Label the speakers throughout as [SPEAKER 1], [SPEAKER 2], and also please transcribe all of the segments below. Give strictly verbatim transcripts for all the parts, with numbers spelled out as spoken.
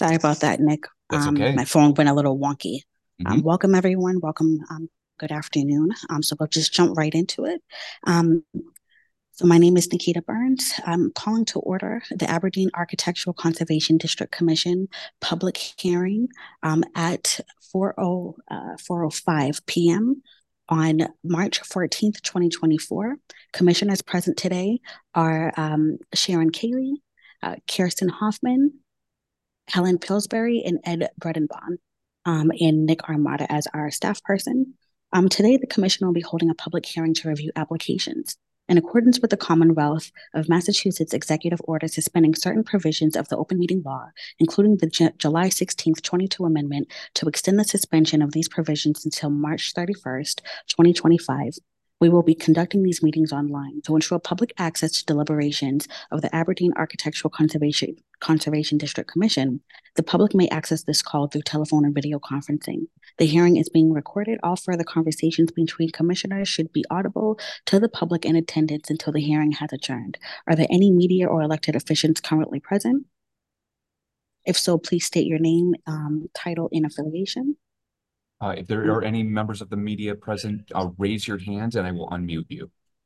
[SPEAKER 1] Sorry about that, Nick.
[SPEAKER 2] That's
[SPEAKER 1] Um,
[SPEAKER 2] okay.
[SPEAKER 1] my phone went a little wonky. Um,
[SPEAKER 2] hmm
[SPEAKER 1] welcome everyone. Welcome. Um, good afternoon. Um, so we'll just jump right into it. Um, so my name is Nikita Burns. I'm calling to order the Aberdeen Architectural Conservation District Commission public hearing um, at four oh, uh, four oh five p m on March fourteenth, twenty twenty-four. Commissioners present today are um, Sharon Cayley, uh, Kirsten Hoffman, Helen Pillsbury, and Ed Bredenbaum, um, and Nick Armada as our staff person. Um, today, the Commission will be holding a public hearing to review applications. In accordance with the Commonwealth of Massachusetts Executive Order suspending certain provisions of the open meeting law, including the J- July sixteenth, twenty-two amendment to extend the suspension of these provisions until March thirty-first, twenty twenty-five, we will be conducting these meetings online to ensure public access to deliberations of the Aberdeen Architectural Conservation, Conservation District Commission. The public may access this call through telephone and video conferencing. The hearing is being recorded. All further conversations between commissioners should be audible to the public in attendance until the hearing has adjourned. Are there any media or elected officials currently present? If so, please state your name, um, title, and affiliation.
[SPEAKER 2] Uh, if there are any members of the media present, uh, raise your hands and I will unmute you,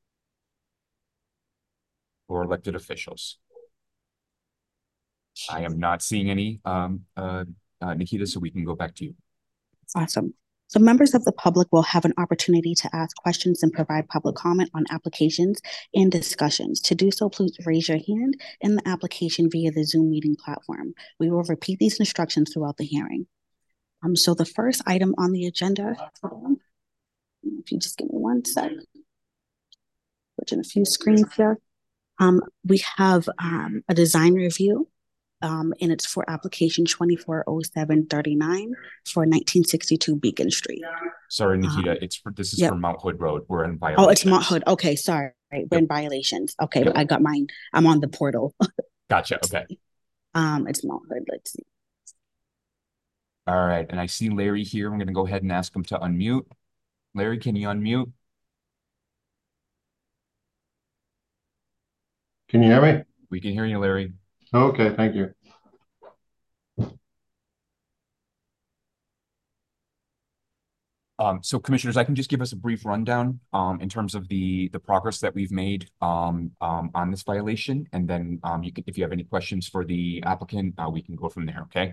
[SPEAKER 2] or elected officials. I am not seeing any, um, uh, uh, Nikita, so we can go back to you.
[SPEAKER 1] Awesome. So members of the public will have an opportunity to ask questions and provide public comment on applications and discussions. To do so, please raise your hand in the application via the Zoom meeting platform. We will repeat these instructions throughout the hearing. Um, so the first item on the agenda, if you just give me one sec, switching a few screens here. Um, we have um, a design review, um, and it's for application twenty-four oh seven thirty-nine for nineteen sixty-two Beacon Street.
[SPEAKER 2] Sorry,
[SPEAKER 1] Um,
[SPEAKER 2] Nikita, it's for, this is for
[SPEAKER 1] yep.
[SPEAKER 2] Mount Hood Road. We're in
[SPEAKER 1] Oh, it's Mount
[SPEAKER 2] violations.
[SPEAKER 1] Hood. Okay, sorry. We're
[SPEAKER 2] Yep.
[SPEAKER 1] in violations. Okay,
[SPEAKER 2] Yep.
[SPEAKER 1] I got mine. I'm on the portal.
[SPEAKER 2] Gotcha. Okay.
[SPEAKER 1] um, it's Mount Hood. Let's see.
[SPEAKER 2] All right. And I see Larry here. I'm going to go ahead and ask him to unmute. Larry, can you unmute?
[SPEAKER 3] Can you hear me?
[SPEAKER 2] We can hear you, Larry.
[SPEAKER 3] Okay, thank you.
[SPEAKER 2] Um, so commissioners, I can just give us a brief rundown um, in terms of the the progress that we've made um, um, on this violation, and then um, you can, if you have any questions for the applicant, uh, we can go from there. Okay.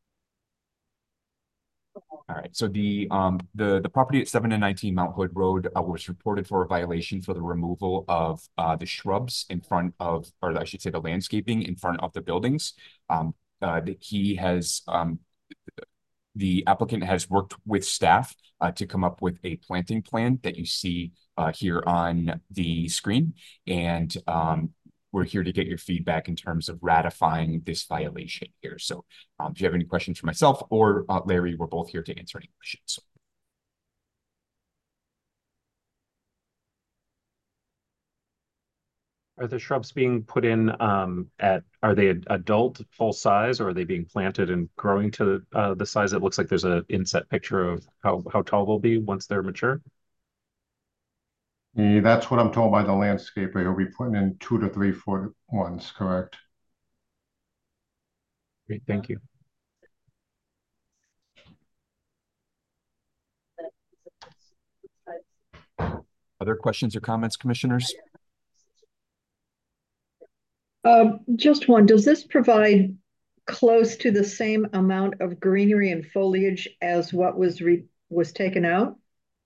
[SPEAKER 2] All right. So the um, the the property at seven and nineteen Mount Hood Road uh, was reported for a violation for the removal of uh, the shrubs in front of, or I should say, the landscaping in front of the buildings. Um, uh, that he has um, the applicant has worked with staff uh, to come up with a planting plan that you see uh, here on the screen. And um, we're here to get your feedback in terms of ratifying this violation here. So um, if you have any questions for myself or uh, Larry, we're both here to answer any questions.
[SPEAKER 4] Are the shrubs being put in um, at, are they adult, full size, or are they being planted and growing to uh, the size? It looks like there's an inset picture of how, how tall they'll be once they're mature.
[SPEAKER 3] Yeah, that's what I'm told by the landscaper. He'll be putting in two to three foot ones, correct?
[SPEAKER 4] Great, thank you.
[SPEAKER 2] Other questions or comments, commissioners?
[SPEAKER 5] Um, just one, does this provide close to the same amount of greenery and foliage as what was re was taken out?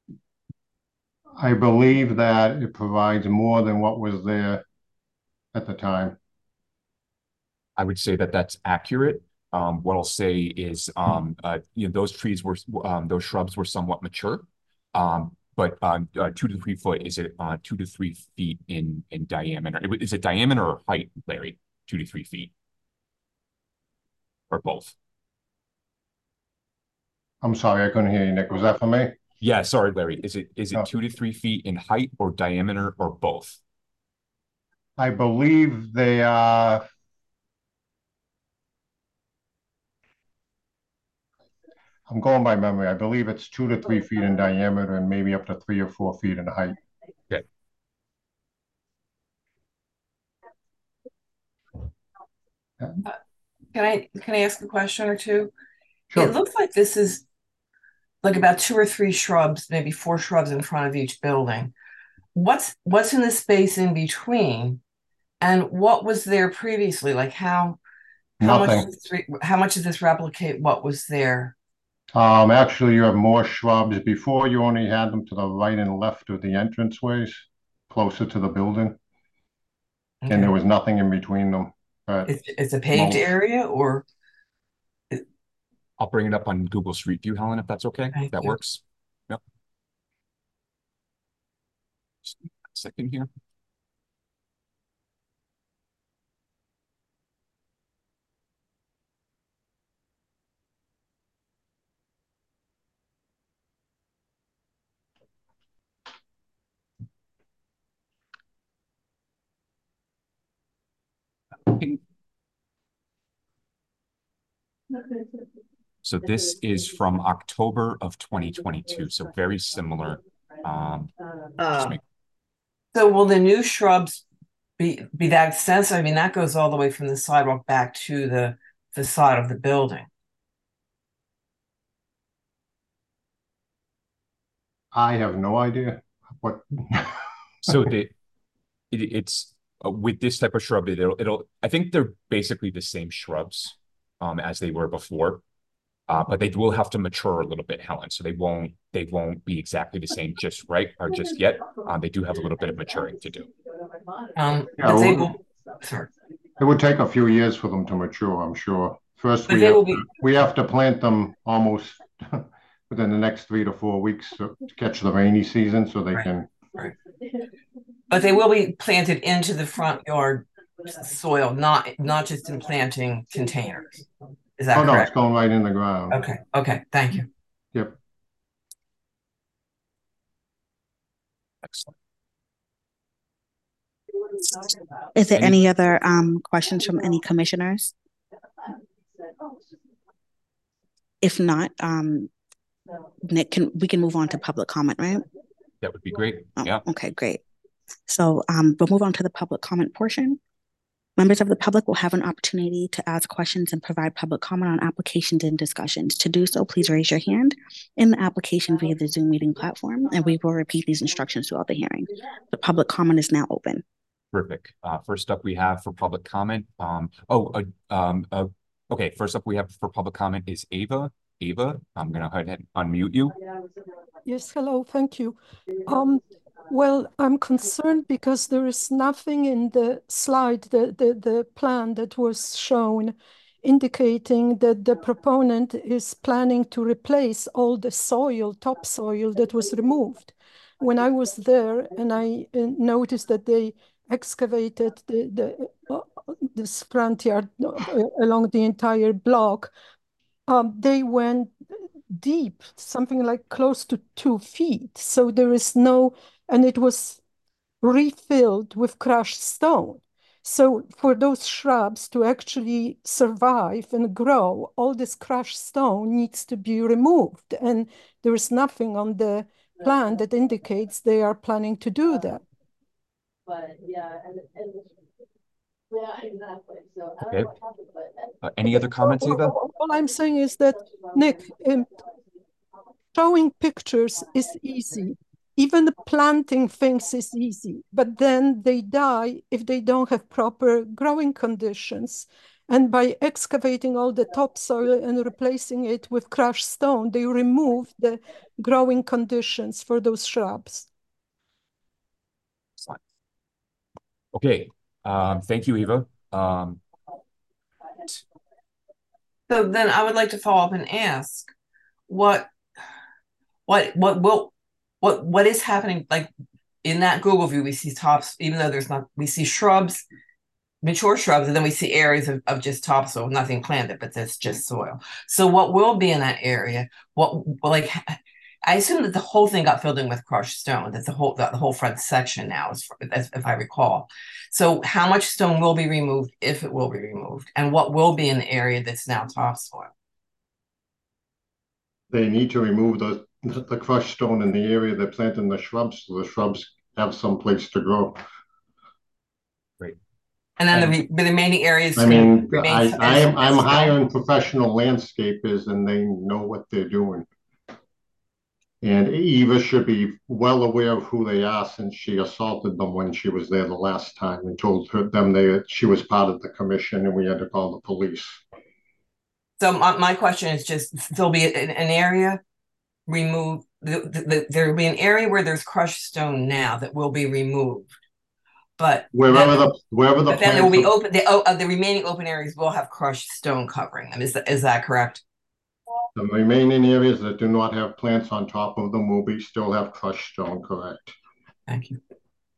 [SPEAKER 3] I believe that it provides more than what was there at the time.
[SPEAKER 2] I would say that that's accurate. Um, what I'll say is, um, uh, you know, those trees were, um, those shrubs were somewhat mature. Um, but um, uh, two to three foot, is it uh, two to three feet in in diameter? Is it diameter or height, Larry? Two to three feet, or both?
[SPEAKER 3] I'm sorry, I couldn't hear you, Nick. Was that for me?
[SPEAKER 2] Yeah, sorry, Larry. Is it is it
[SPEAKER 3] No.
[SPEAKER 2] two to three feet in height or diameter or both?
[SPEAKER 3] I believe they are. I'm going by memory. I believe it's two to three feet in diameter and maybe up to three or four feet in height.
[SPEAKER 2] Okay.
[SPEAKER 3] Yeah.
[SPEAKER 6] Can I can I ask a question or two? It
[SPEAKER 3] Sure.
[SPEAKER 6] looks like this is like about two or three shrubs, maybe four shrubs in front of each building. What's what's in the space in between? And what was there previously? Like how how much
[SPEAKER 3] Nothing.
[SPEAKER 6] does this re- how much does this replicate what was there?
[SPEAKER 3] Um, actually, you have more shrubs. Before, you only had them to the right and left of the entranceways, closer to the building, and there
[SPEAKER 6] Okay.
[SPEAKER 3] was nothing in between them. But
[SPEAKER 6] It's it's a paved
[SPEAKER 3] mulch.
[SPEAKER 6] area or
[SPEAKER 2] I'll bring it up on Google Street View, Helen, if that's okay.
[SPEAKER 6] thank
[SPEAKER 2] That
[SPEAKER 6] you.
[SPEAKER 2] works. Yep. Just a second here. Okay. So this is from October of twenty twenty-two, so very similar. Um, just
[SPEAKER 5] Uh,
[SPEAKER 2] make,
[SPEAKER 6] So will the new shrubs be be that extensive? I mean, that goes all the way from the sidewalk back to the facade of the building.
[SPEAKER 3] I have no idea what.
[SPEAKER 2] so the it, it's uh, with this type of shrub, it'll it'll I think they're basically the same shrubs um as they were before. Uh, but they will have to mature a little bit, Helen. So they won't they won't be exactly the same just right or just yet. Um, they do have a little bit of maturing to do.
[SPEAKER 6] Um,
[SPEAKER 3] Yeah,
[SPEAKER 6] but they
[SPEAKER 3] well,
[SPEAKER 6] will, sorry,
[SPEAKER 3] it would take a few years for them to mature, I'm sure. First,
[SPEAKER 6] but
[SPEAKER 3] we
[SPEAKER 6] they
[SPEAKER 3] have
[SPEAKER 6] will
[SPEAKER 3] to,
[SPEAKER 6] be,
[SPEAKER 3] we have to plant them almost within the next three to four weeks to to catch the rainy season, so they
[SPEAKER 6] right,
[SPEAKER 3] can.
[SPEAKER 6] right. But they will be planted into the front yard soil, not not just in planting containers. Is
[SPEAKER 3] Oh
[SPEAKER 6] that
[SPEAKER 3] no, it's
[SPEAKER 6] correct?
[SPEAKER 3] going right in the ground.
[SPEAKER 6] Okay, okay, thank you.
[SPEAKER 3] Yep.
[SPEAKER 2] Excellent.
[SPEAKER 1] Is there
[SPEAKER 2] Any
[SPEAKER 1] any other um questions from any commissioners? If not, um, Nick, can we can move on to public comment, right?
[SPEAKER 2] that would be great.
[SPEAKER 1] Oh,
[SPEAKER 2] Yeah.
[SPEAKER 1] okay, great. So um, we'll move on to the public comment portion. Members of the public will have an opportunity to ask questions and provide public comment on applications and discussions. To do so, please raise your hand in the application via the Zoom meeting platform, and we will repeat these instructions throughout the hearing. The public comment is now open.
[SPEAKER 2] Terrific. Uh, first up, we have for public comment. Um, oh, uh, um, uh, okay. First up, we have for public comment is Ava. Ava, I'm going to go ahead and unmute you.
[SPEAKER 7] Yes, hello, thank you. Um, well, I'm concerned because there is nothing in the slide, the, the, the plan that was shown, indicating that the proponent is planning to replace all the soil, topsoil that was removed. When I was there and I uh, noticed that they excavated the, the uh, this front yard uh, along the entire block, um, they went deep, something like close to two feet. So there is no, and it was refilled with crushed stone. So for those shrubs to actually survive and grow, all this crushed stone needs to be removed. And there is nothing on the plan that indicates they are planning to do that.
[SPEAKER 8] But yeah, and, and yeah, exactly. So I
[SPEAKER 2] Okay.
[SPEAKER 8] don't know what happened, but
[SPEAKER 2] Uh, any other comments, Ava?
[SPEAKER 7] All I'm saying is that, Nick, um, showing pictures is easy. Even planting things is easy, but then they die if they don't have proper growing conditions. And by excavating all the topsoil and replacing it with crushed stone, they remove the growing conditions for those shrubs.
[SPEAKER 2] Okay. Um, thank you, Eva. Um,
[SPEAKER 6] So then I would like to follow up and ask what what what will what what is happening like in that Google view we see tops, even though there's not we see shrubs, mature shrubs, and then we see areas of, of just topsoil, nothing planted, but that's just soil. So what will be in that area? What like I assume that the whole thing got filled in with crushed stone. That's the whole the, the whole front section now, as, as if I recall. So how much stone will be removed, if it will be removed, and what will be in the area that's now topsoil?
[SPEAKER 3] They need to remove the the crushed stone in the area they're planting the shrubs, so the shrubs have some place to grow.
[SPEAKER 2] Great.
[SPEAKER 6] And then the, re the remaining areas.
[SPEAKER 3] I mean,
[SPEAKER 6] remain
[SPEAKER 3] I,
[SPEAKER 6] as-
[SPEAKER 3] I am, I'm
[SPEAKER 6] as stone?
[SPEAKER 3] hiring professional landscapers and they know what they're doing. And Eva should be well aware of who they are since she assaulted them when she was there the last time and told her, them they, she was part of the commission and we had to call the police.
[SPEAKER 6] So my, my question is just, there'll be an, an area removed, the, the, the, there'll be an area where there's crushed stone now that will be removed. But
[SPEAKER 3] Wherever
[SPEAKER 6] then,
[SPEAKER 3] the, wherever the
[SPEAKER 6] but then there will be
[SPEAKER 3] plants-
[SPEAKER 6] open, the, oh, uh, the remaining open areas will have crushed stone covering them. Is that, is that correct?
[SPEAKER 3] The remaining areas that do not have plants on top of them will be, still have crushed stone, correct?
[SPEAKER 6] Thank you.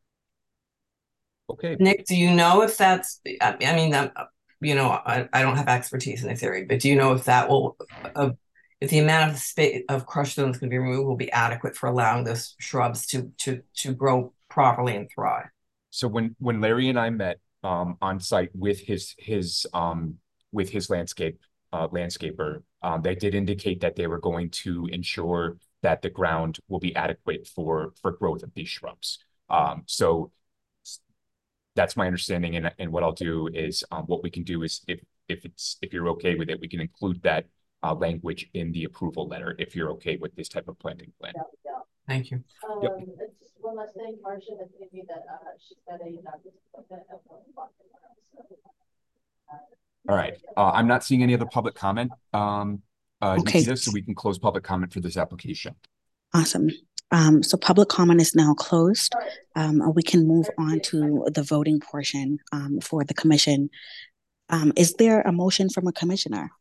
[SPEAKER 2] Okay.
[SPEAKER 6] Nick, do you know if that's, I, I mean, um, you know, I, I don't have expertise in this area, but do you know if that will, uh, if the amount of space of crushed stone that's going to be removed will be adequate for allowing those shrubs to, to, to grow properly and thrive?
[SPEAKER 2] So when, when Larry and I met um, on site with his, his, um, with his landscape, uh, landscaper, um, they did indicate that they were going to ensure that the ground will be adequate for, for growth of these shrubs. Um, so that's my understanding. And, and what I'll do is um, what we can do is if, if it's, if you're okay with it, we can include that uh, language in the approval letter, if you're okay with this type of planting plan.
[SPEAKER 8] Yeah, yeah.
[SPEAKER 6] Thank you.
[SPEAKER 8] Um,
[SPEAKER 2] Yep.
[SPEAKER 8] it's just one last thing, Marcia had told me that, uh, she's got a doctor's appointment at one o'clock tomorrow, so.
[SPEAKER 2] All right. Uh, I'm not seeing any other public comment, um, uh,
[SPEAKER 1] Okay.
[SPEAKER 2] Nikita, so we can close public comment for this application.
[SPEAKER 1] Awesome. Um, so public comment is now closed. Um, we can move on to the voting portion um, for the commission. Um, is there a motion from a commissioner?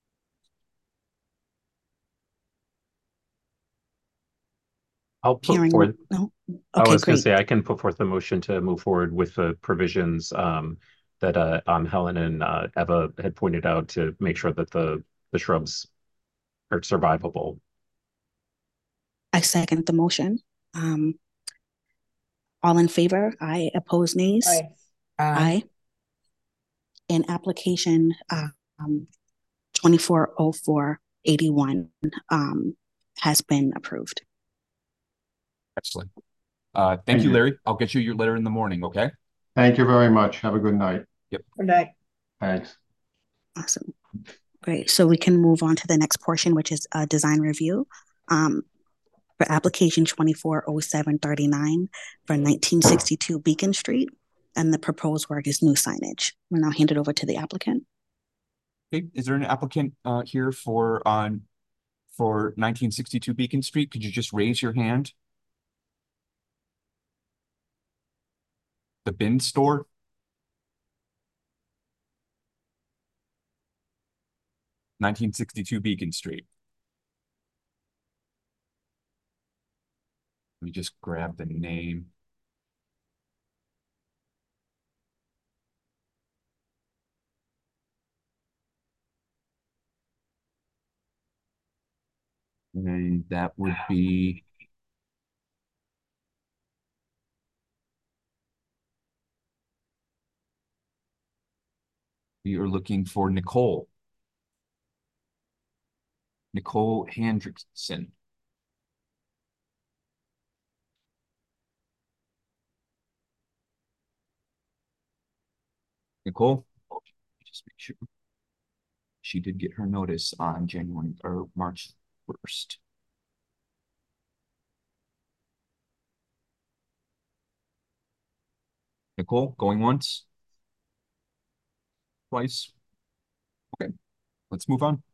[SPEAKER 4] I'll put
[SPEAKER 1] Hearing
[SPEAKER 4] forth,
[SPEAKER 1] no.
[SPEAKER 4] I
[SPEAKER 1] Okay,
[SPEAKER 4] was going
[SPEAKER 1] great.
[SPEAKER 4] to say, I can put forth a motion to move forward with the provisions um, that uh, um, Helen and uh, Eva had pointed out to make sure that the, the shrubs are survivable.
[SPEAKER 1] I second the motion. Um, all in favor? Aye. Opposed? Nays?
[SPEAKER 5] Aye.
[SPEAKER 1] Aye. In application um, twenty-four oh four eighty-one um, has been approved.
[SPEAKER 2] Excellent. Uh, thank,
[SPEAKER 3] Thank
[SPEAKER 2] you,
[SPEAKER 3] you.
[SPEAKER 2] Larry. I'll get you your letter in the morning, okay?
[SPEAKER 3] Thank you very much. Have a good night.
[SPEAKER 5] Good night.
[SPEAKER 3] Thanks.
[SPEAKER 1] Awesome. Great. So we can move on to the next portion, which is a design review. Um, for application twenty-four oh seven thirty-nine for nineteen sixty-two Beacon Street, and the proposed work is new signage. We'll now hand it over to the applicant.
[SPEAKER 2] Okay. Is there an applicant uh, here for on uh, for nineteen sixty-two Beacon Street? Could you just raise your hand? The bin store? nineteen sixty-two Beacon Street. Let me just grab the name. And that would be we are looking for Nicole. Nicole Hendrickson. Nicole, just make sure she did get her notice on January or March first. Nicole, going once, twice. Okay, let's move on.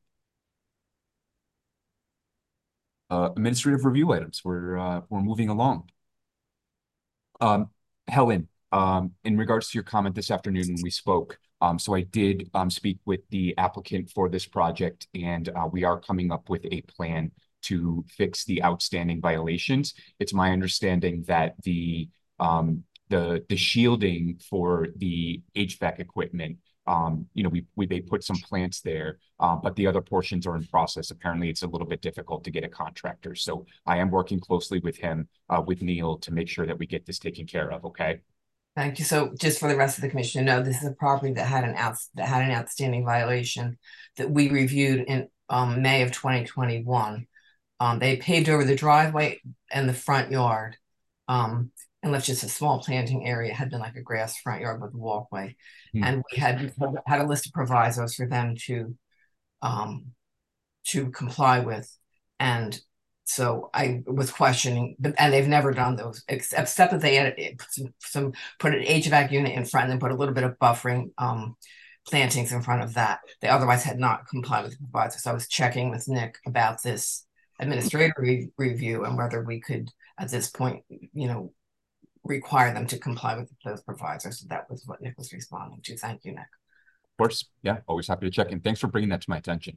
[SPEAKER 2] Uh, administrative review items. We're uh, we're moving along. Um, Helen, um, in regards to your comment this afternoon when we spoke, um, so I did um, speak with the applicant for this project, and uh, we are coming up with a plan to fix the outstanding violations. It's my understanding that the um, the the shielding for the H V A C equipment, um, you know, we we they put some plants there, uh, but the other portions are in process. Apparently, it's a little bit difficult to get a contractor. So I am working closely with him, uh, with Neil, to make sure that we get this taken care of. Okay.
[SPEAKER 6] Thank you. So just for the rest of the commission to know, this is a property that had an out that had an outstanding violation that we reviewed in um, May of twenty twenty-one. Um, they paved over the driveway and the front yard. Um, and left just a small planting area. It had been like a grass front yard with a walkway.
[SPEAKER 2] Hmm.
[SPEAKER 6] And we had had a list of provisos for them to um to comply with. And so I was questioning, and they've never done those, except, except that they added put some, some put an H V A C unit in front and then put a little bit of buffering um plantings in front of that. They otherwise had not complied with the proviso. So I was checking with Nick about this administrative re review and whether we could, at this point, you know, require them to comply with those provisos. So that was what Nick was responding to. Thank you, Nick.
[SPEAKER 2] Of course, yeah, always happy to check in. Thanks for bringing that to my attention.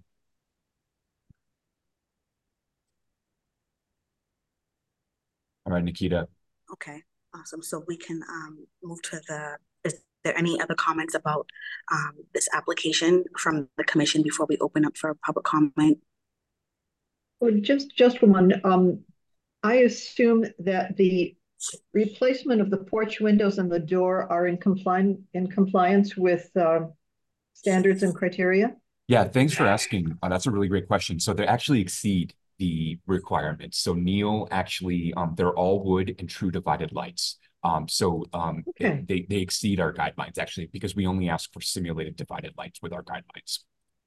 [SPEAKER 2] All right, Nikita.
[SPEAKER 1] Okay, awesome. So we can um, move to the, is there any other comments about um, this application from the commission before we open up for public comment?
[SPEAKER 5] Well, just, just one. Um, I assume that the replacement of the porch windows and the door are in compliance in compliance with uh, standards and criteria?
[SPEAKER 2] Yeah, thanks for asking. Uh, that's a really great question. So they actually exceed the requirements. So Neil actually, um, they're all wood and true divided lights. Um, so um,
[SPEAKER 5] okay.
[SPEAKER 2] they, they exceed our guidelines actually, because we only ask for simulated divided lights with our guidelines.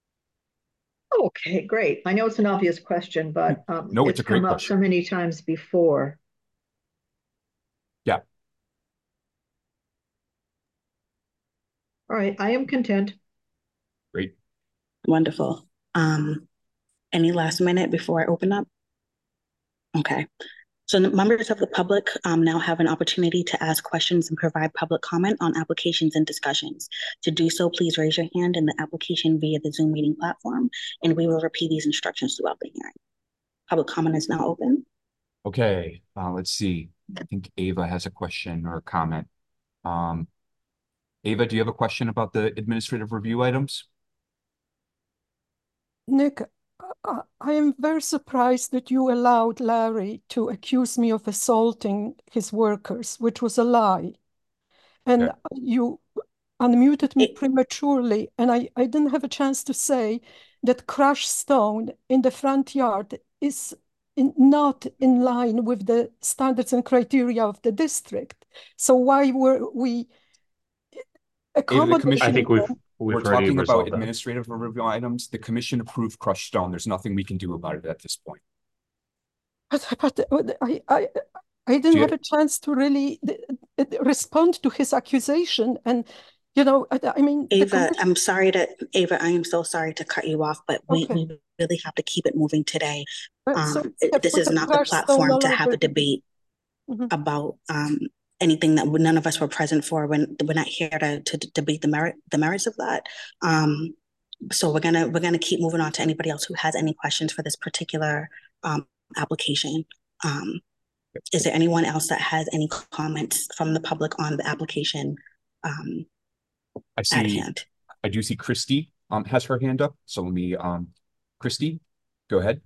[SPEAKER 5] Okay, great. I know it's an obvious question, but um,
[SPEAKER 2] no,
[SPEAKER 5] it's,
[SPEAKER 2] it's a great
[SPEAKER 5] come up
[SPEAKER 2] question.
[SPEAKER 5] so many times before.
[SPEAKER 2] Yeah.
[SPEAKER 5] All right, I am content.
[SPEAKER 2] Great.
[SPEAKER 1] Wonderful. Um, any last minute before I open up? Okay. So members of the public um, now have an opportunity to ask questions and provide public comment on applications and discussions. To do so, please raise your hand in the application via the Zoom meeting platform, and we will repeat these instructions throughout the hearing. Public comment is now open.
[SPEAKER 2] Okay, uh, let's see. I think Ava has a question or a comment. Um, Ava, do you have a question about the administrative review items?
[SPEAKER 7] Nick, I, I am very surprised that you allowed Larry to accuse me of assaulting his workers, which was a lie. And
[SPEAKER 2] Yeah.
[SPEAKER 7] you unmuted me
[SPEAKER 1] It,
[SPEAKER 7] prematurely, and I, I didn't have a chance to say that crushed stone in the front yard is in, not in line with the standards and criteria of the district. So why were we accommodating?
[SPEAKER 4] I think we've,
[SPEAKER 7] them?
[SPEAKER 4] we've
[SPEAKER 2] We're
[SPEAKER 4] already
[SPEAKER 2] talking about
[SPEAKER 4] resolved that.
[SPEAKER 2] administrative review items. The commission approved crushed stone. There's nothing we can do about it at this point.
[SPEAKER 7] But, but I, I, I didn't
[SPEAKER 2] Do you-
[SPEAKER 7] have a chance to really uh, respond to his accusation. And, you know, I, I mean, the
[SPEAKER 1] Ava,
[SPEAKER 7] commission-
[SPEAKER 1] I'm sorry to, Ava, I am so sorry to cut you off, but we,
[SPEAKER 7] Okay.
[SPEAKER 1] we really have to keep it moving today.
[SPEAKER 7] Uh, so
[SPEAKER 1] Um,
[SPEAKER 7] yeah,
[SPEAKER 1] this
[SPEAKER 7] put
[SPEAKER 1] is
[SPEAKER 7] the
[SPEAKER 1] not the
[SPEAKER 7] crushed stone
[SPEAKER 1] platform
[SPEAKER 7] all
[SPEAKER 1] to have
[SPEAKER 7] over
[SPEAKER 1] a
[SPEAKER 7] the-
[SPEAKER 1] debate
[SPEAKER 7] Mhm.
[SPEAKER 1] about um, anything that none of us were present for. When we're not here to, to debate the merit, the merits of that. Um, so we're gonna we're gonna keep moving on to anybody else who has any questions for this particular um, application. Um, is there anyone else that has any comments from the public on the application um,
[SPEAKER 2] I
[SPEAKER 1] at
[SPEAKER 2] see.
[SPEAKER 1] hand?
[SPEAKER 2] I do see Christy um has her hand up. So let me um, Christy, go ahead.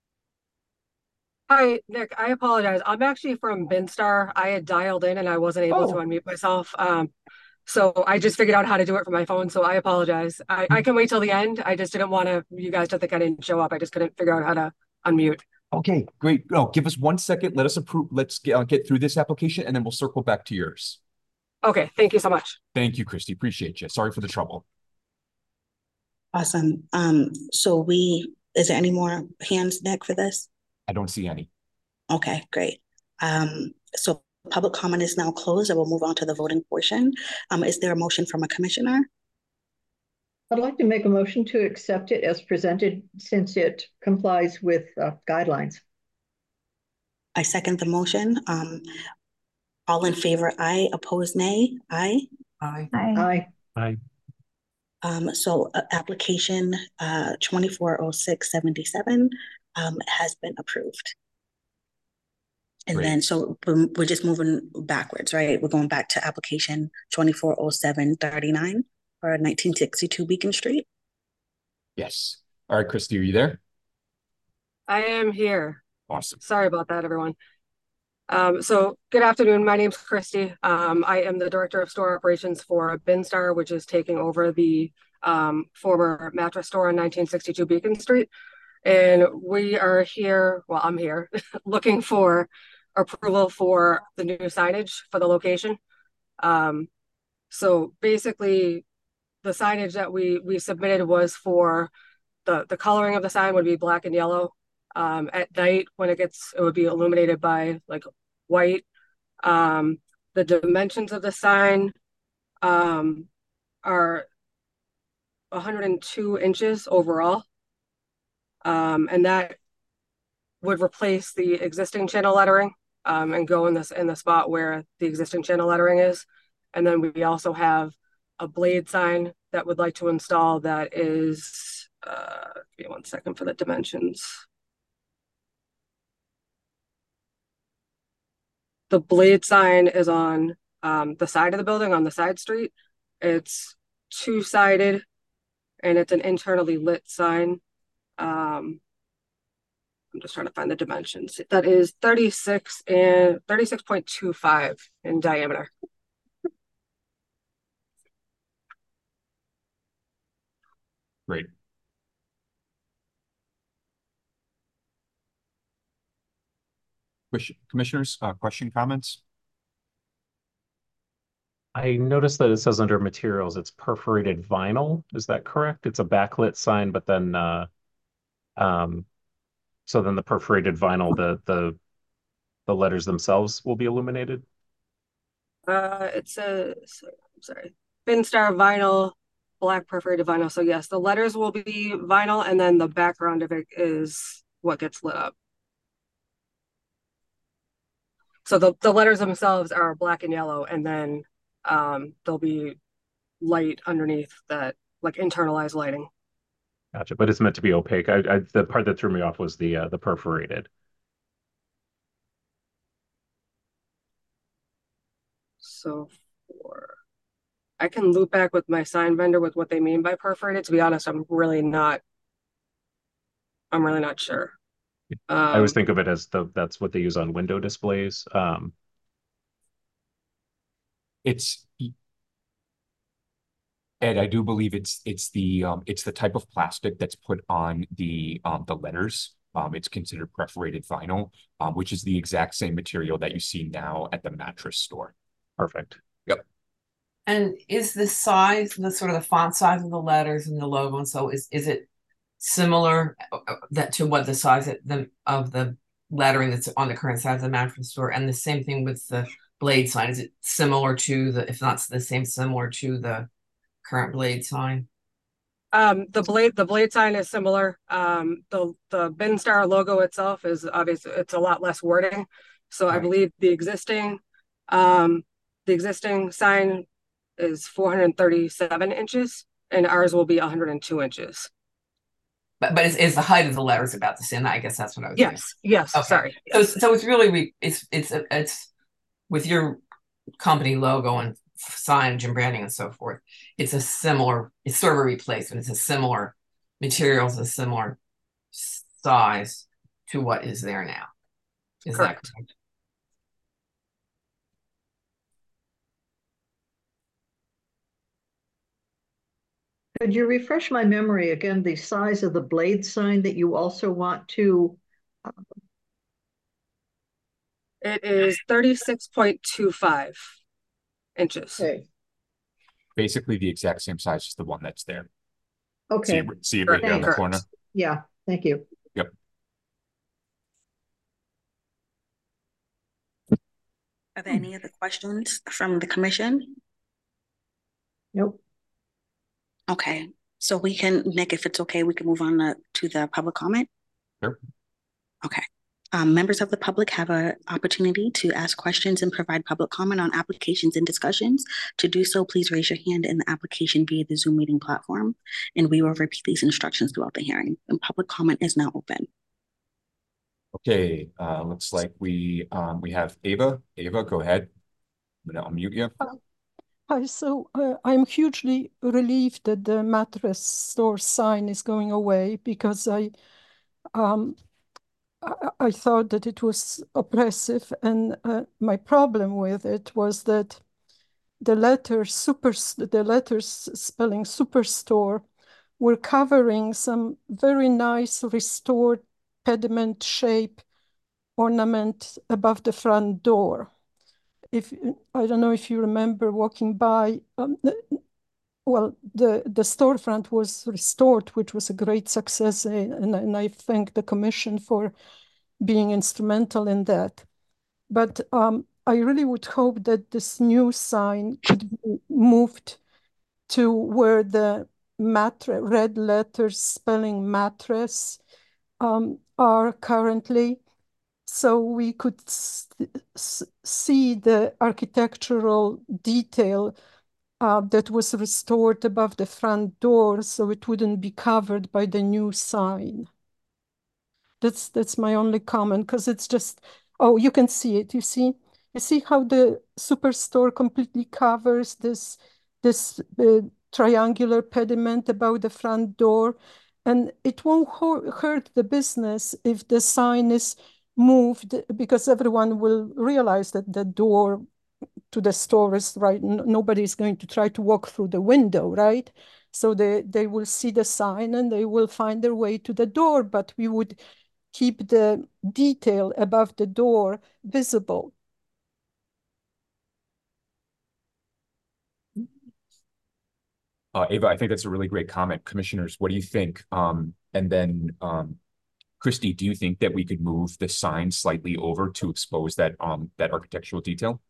[SPEAKER 9] Hi, Nick. I apologize. I'm actually from Binstar. I had dialed in and I wasn't able
[SPEAKER 7] Oh.
[SPEAKER 9] to unmute myself. Um, so I just figured out how to do it from my phone. So I apologize. I, I can wait till the end. I just didn't want to you guys to think I didn't show up. I just couldn't figure out how to unmute.
[SPEAKER 2] Okay, great. No, give us one second. Let us approve. Let's get, uh, get through this application and then we'll circle back to yours.
[SPEAKER 9] Okay, thank you so much.
[SPEAKER 2] Thank you, Christy. Appreciate you. Sorry for the trouble.
[SPEAKER 1] Awesome. Um, so we, is there any more hands, Nick, for this?
[SPEAKER 2] I don't see any.
[SPEAKER 1] Okay, great. Um, so public comment is now closed and we'll move on to the voting portion. Um, is there a motion from a commissioner?
[SPEAKER 5] I'd like to make a motion to accept it as presented since it complies with uh, guidelines.
[SPEAKER 1] I second the motion. Um, all in favor, aye. Opposed, nay. Aye.
[SPEAKER 6] Aye.
[SPEAKER 5] Aye.
[SPEAKER 4] Aye.
[SPEAKER 1] Um, so uh, application uh, twenty-four oh six seventy-seven um, has been approved. And
[SPEAKER 2] Great.
[SPEAKER 1] then, so we're, we're just moving backwards, right? We're going back to application twenty-four oh seven thirty-nine for nineteen sixty-two Beacon Street.
[SPEAKER 2] Yes. All right, Christy, are you there?
[SPEAKER 9] I am here.
[SPEAKER 2] Awesome.
[SPEAKER 9] Sorry about that, everyone. Um, so good afternoon. My name's Christy. Um, I am the director of store operations for Binstar, which is taking over the um, former mattress store on nineteen sixty-two Beacon Street. And we are here, well, I'm here, looking for approval for the new signage for the location. Um, so basically, the signage that we we submitted was for the the coloring of the sign would be black and yellow. Um, at night, when it gets, it would be illuminated by like white. Um, the dimensions of the sign um, are one hundred two inches overall. Um, and that would replace the existing channel lettering um, and go in this in the spot where the existing channel lettering is. And then we also have a blade sign that would like to install that is, uh, give me one second for the dimensions. The blade sign is on um, the side of the building, on the side street. It's two-sided, and it's an internally lit sign. Um, I'm just trying to find the dimensions. That is thirty-six and thirty-six point two five in diameter.
[SPEAKER 2] Great. Commissioners, uh, question, comments?
[SPEAKER 4] I noticed that it says under materials, it's perforated vinyl. Is that correct? It's a backlit sign, but then, uh, um, so then the perforated vinyl, the the the letters themselves will be illuminated.
[SPEAKER 9] Uh, it says, I'm sorry, Finstar vinyl, black perforated vinyl. So yes, the letters will be vinyl, and then the background of it is what gets lit up. So the, the letters themselves are black and yellow, and then um, there'll be light underneath that, like internalized lighting.
[SPEAKER 4] Gotcha, but it's meant to be opaque. I, I the part that threw me off was the uh, the perforated.
[SPEAKER 9] So for, I can loop back with my sign vendor with what they mean by perforated. To be honest, I'm really not, I'm really not sure. Um,
[SPEAKER 4] I always think of it as the that's what they use on window displays. Um,
[SPEAKER 2] It's Ed, I do believe it's it's the um it's the type of plastic that's put on the um the letters. Um, it's considered perforated vinyl, um, which is the exact same material that you see now at the mattress store.
[SPEAKER 4] perfect.
[SPEAKER 2] Yep.
[SPEAKER 6] And is the size, the sort of the font size of the letters and the logo, and so is is it similar uh, that to what the size of the of the lettering that's on the current side of the mattress store, and the same thing with the blade sign? Is it similar to the, if not the same, similar to the current blade sign?
[SPEAKER 9] Um, the blade, the blade sign is similar. Um, the the Binstar logo itself is obviously, it's a lot less wording. So right. I believe the existing, um, the existing sign is four hundred thirty-seven inches, and ours will be one hundred two inches.
[SPEAKER 6] But but is, is the height of the letters about the same? I guess that's what I was.
[SPEAKER 9] Yes. Saying. Yes. Okay. Sorry.
[SPEAKER 6] So so it's really it's it's it's with your company logo and signage and branding and so forth. It's a similar. It's sort of a replacement. It's a similar materials, a similar size to what is there now. Is correct. That correct?
[SPEAKER 5] Could you refresh my memory again, the size of the blade sign that you also want to? Uh...
[SPEAKER 9] It is thirty-six point two five inches.
[SPEAKER 5] Okay.
[SPEAKER 2] Basically the exact same size as the one that's there.
[SPEAKER 5] Okay.
[SPEAKER 2] See, see it right here on the corner?
[SPEAKER 5] Yeah, thank you.
[SPEAKER 2] Yep.
[SPEAKER 1] Are there any other questions from the commission?
[SPEAKER 5] Nope.
[SPEAKER 1] Okay, so we can, Nick, if it's okay, we can move on to, to the public comment.
[SPEAKER 2] Sure.
[SPEAKER 1] Okay. Um, members of the public have an opportunity to ask questions and provide public comment on applications and discussions. To do so, please raise your hand in the application via the Zoom meeting platform, and we will repeat these instructions throughout the hearing. And public comment is now open.
[SPEAKER 2] Okay, uh, looks like we um, we have Ava. Ava, go ahead. I'm gonna unmute you.
[SPEAKER 7] Hi, so uh, I'm hugely relieved that the mattress store sign is going away, because I, um, I, I thought that it was oppressive, and uh, my problem with it was that the letters super, the letters spelling superstore were covering some very nice restored pediment shape ornament above the front door. If I don't know if you remember walking by, um, well, the, the storefront was restored, which was a great success, and, and I thank the commission for being instrumental in that. But um, I really would hope that this new sign could be moved to where the mattress, red letters spelling mattress um, are currently, so we could see the architectural detail uh, that was restored above the front door, so it wouldn't be covered by the new sign. That's that's my only comment, because it's just, oh, you can see it. You see, you see how the superstore completely covers this this uh, triangular pediment about the front door, and it won't hurt the business if the sign is moved, because everyone will realize that the door to the store is right. Nobody's going to try to walk through the window, right? So they, they will see the sign and they will find their way to the door, but we would keep the detail above the door visible.
[SPEAKER 2] Uh, Ava, I think that's a really great comment. Commissioners, what do you think? Um, and then, um, Christy, do you think that we could move the sign slightly over to expose that um that architectural detail?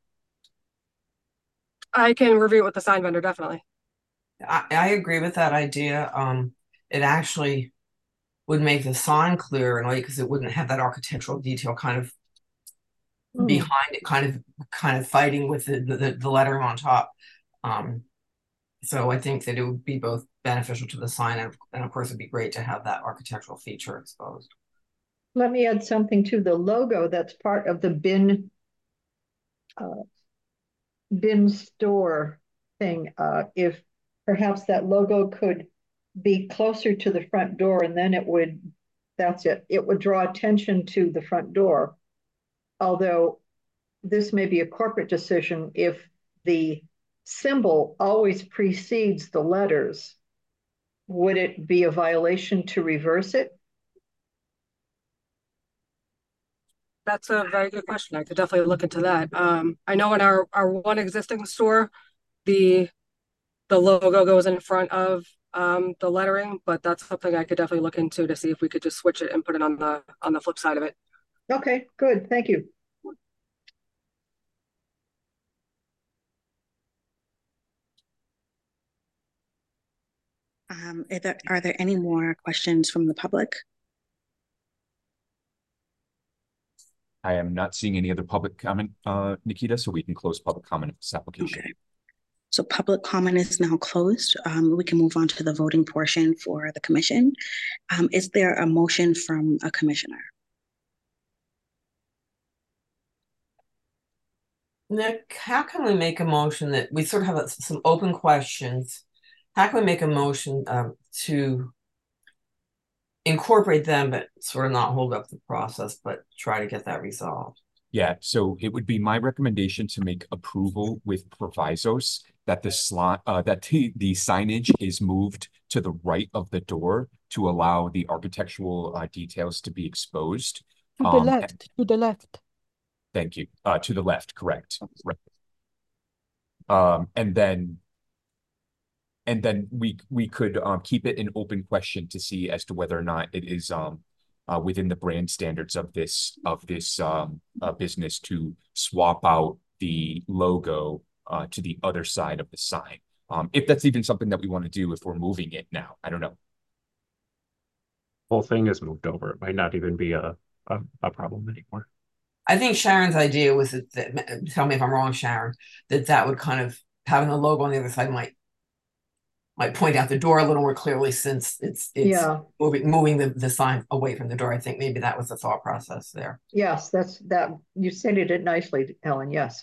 [SPEAKER 9] I can review it with the sign vendor, definitely.
[SPEAKER 6] I, I agree with that idea. Um, it actually would make the sign clearer in a way, because it wouldn't have that architectural detail kind of mm. behind it, kind of kind of fighting with the, the, the lettering on top. Um, so I think that it would be both beneficial to the sign, and, and of course it'd be great to have that architectural feature exposed.
[SPEAKER 5] Let me add something to the logo that's part of the bin uh, bin store thing. Uh, if perhaps that logo could be closer to the front door, and then it would, that's it, it would draw attention to the front door. Although this may be a corporate decision, if the symbol always precedes the letters, would it be a violation to reverse it?
[SPEAKER 9] That's a very good question. I could definitely look into that. Um, I know in our, our one existing store, the the logo goes in front of um, the lettering, but that's something I could definitely look into to see if we could just switch it and put it on the on the flip side of it.
[SPEAKER 5] Okay, good. Thank you.
[SPEAKER 1] Um, are there, are there any more questions from the public?
[SPEAKER 2] I am not seeing any other public comment, uh, Nikita, so we can close public comment of this application.
[SPEAKER 1] Okay. So public comment is now closed. Um, we can move on to the voting portion for the commission. Um, is there a motion from a commissioner?
[SPEAKER 6] Nick, how can we make a motion that we sort of have some open questions? How can we make a motion um, to incorporate them, but sort of not hold up the process, but try to get that resolved?
[SPEAKER 2] Yeah, so it would be my recommendation to make approval with provisos that the slot uh, that the, the signage is moved to the right of the door to allow the architectural uh, details to be exposed.
[SPEAKER 7] To the um, left, to the left.
[SPEAKER 2] Thank you. Uh, to the left, correct. Right. Um, and then And then we we could um, keep it an open question to see as to whether or not it is um, uh, within the brand standards of this of this um, uh, business to swap out the logo uh, to the other side of the sign. Um, if that's even something that we want to do, if we're moving it now, I don't know.
[SPEAKER 4] Whole thing is moved over. It might not even be a a, a problem anymore.
[SPEAKER 6] I think Sharon's idea was that, that, tell me if I'm wrong, Sharon, that that would kind of, having the logo on the other side might might point out the door a little more clearly, since it's it's
[SPEAKER 5] yeah.
[SPEAKER 6] moving, moving the, the sign away from the door. I think maybe that was the thought process there.
[SPEAKER 5] Yes, that's that. You stated it nicely, Ellen. Yes.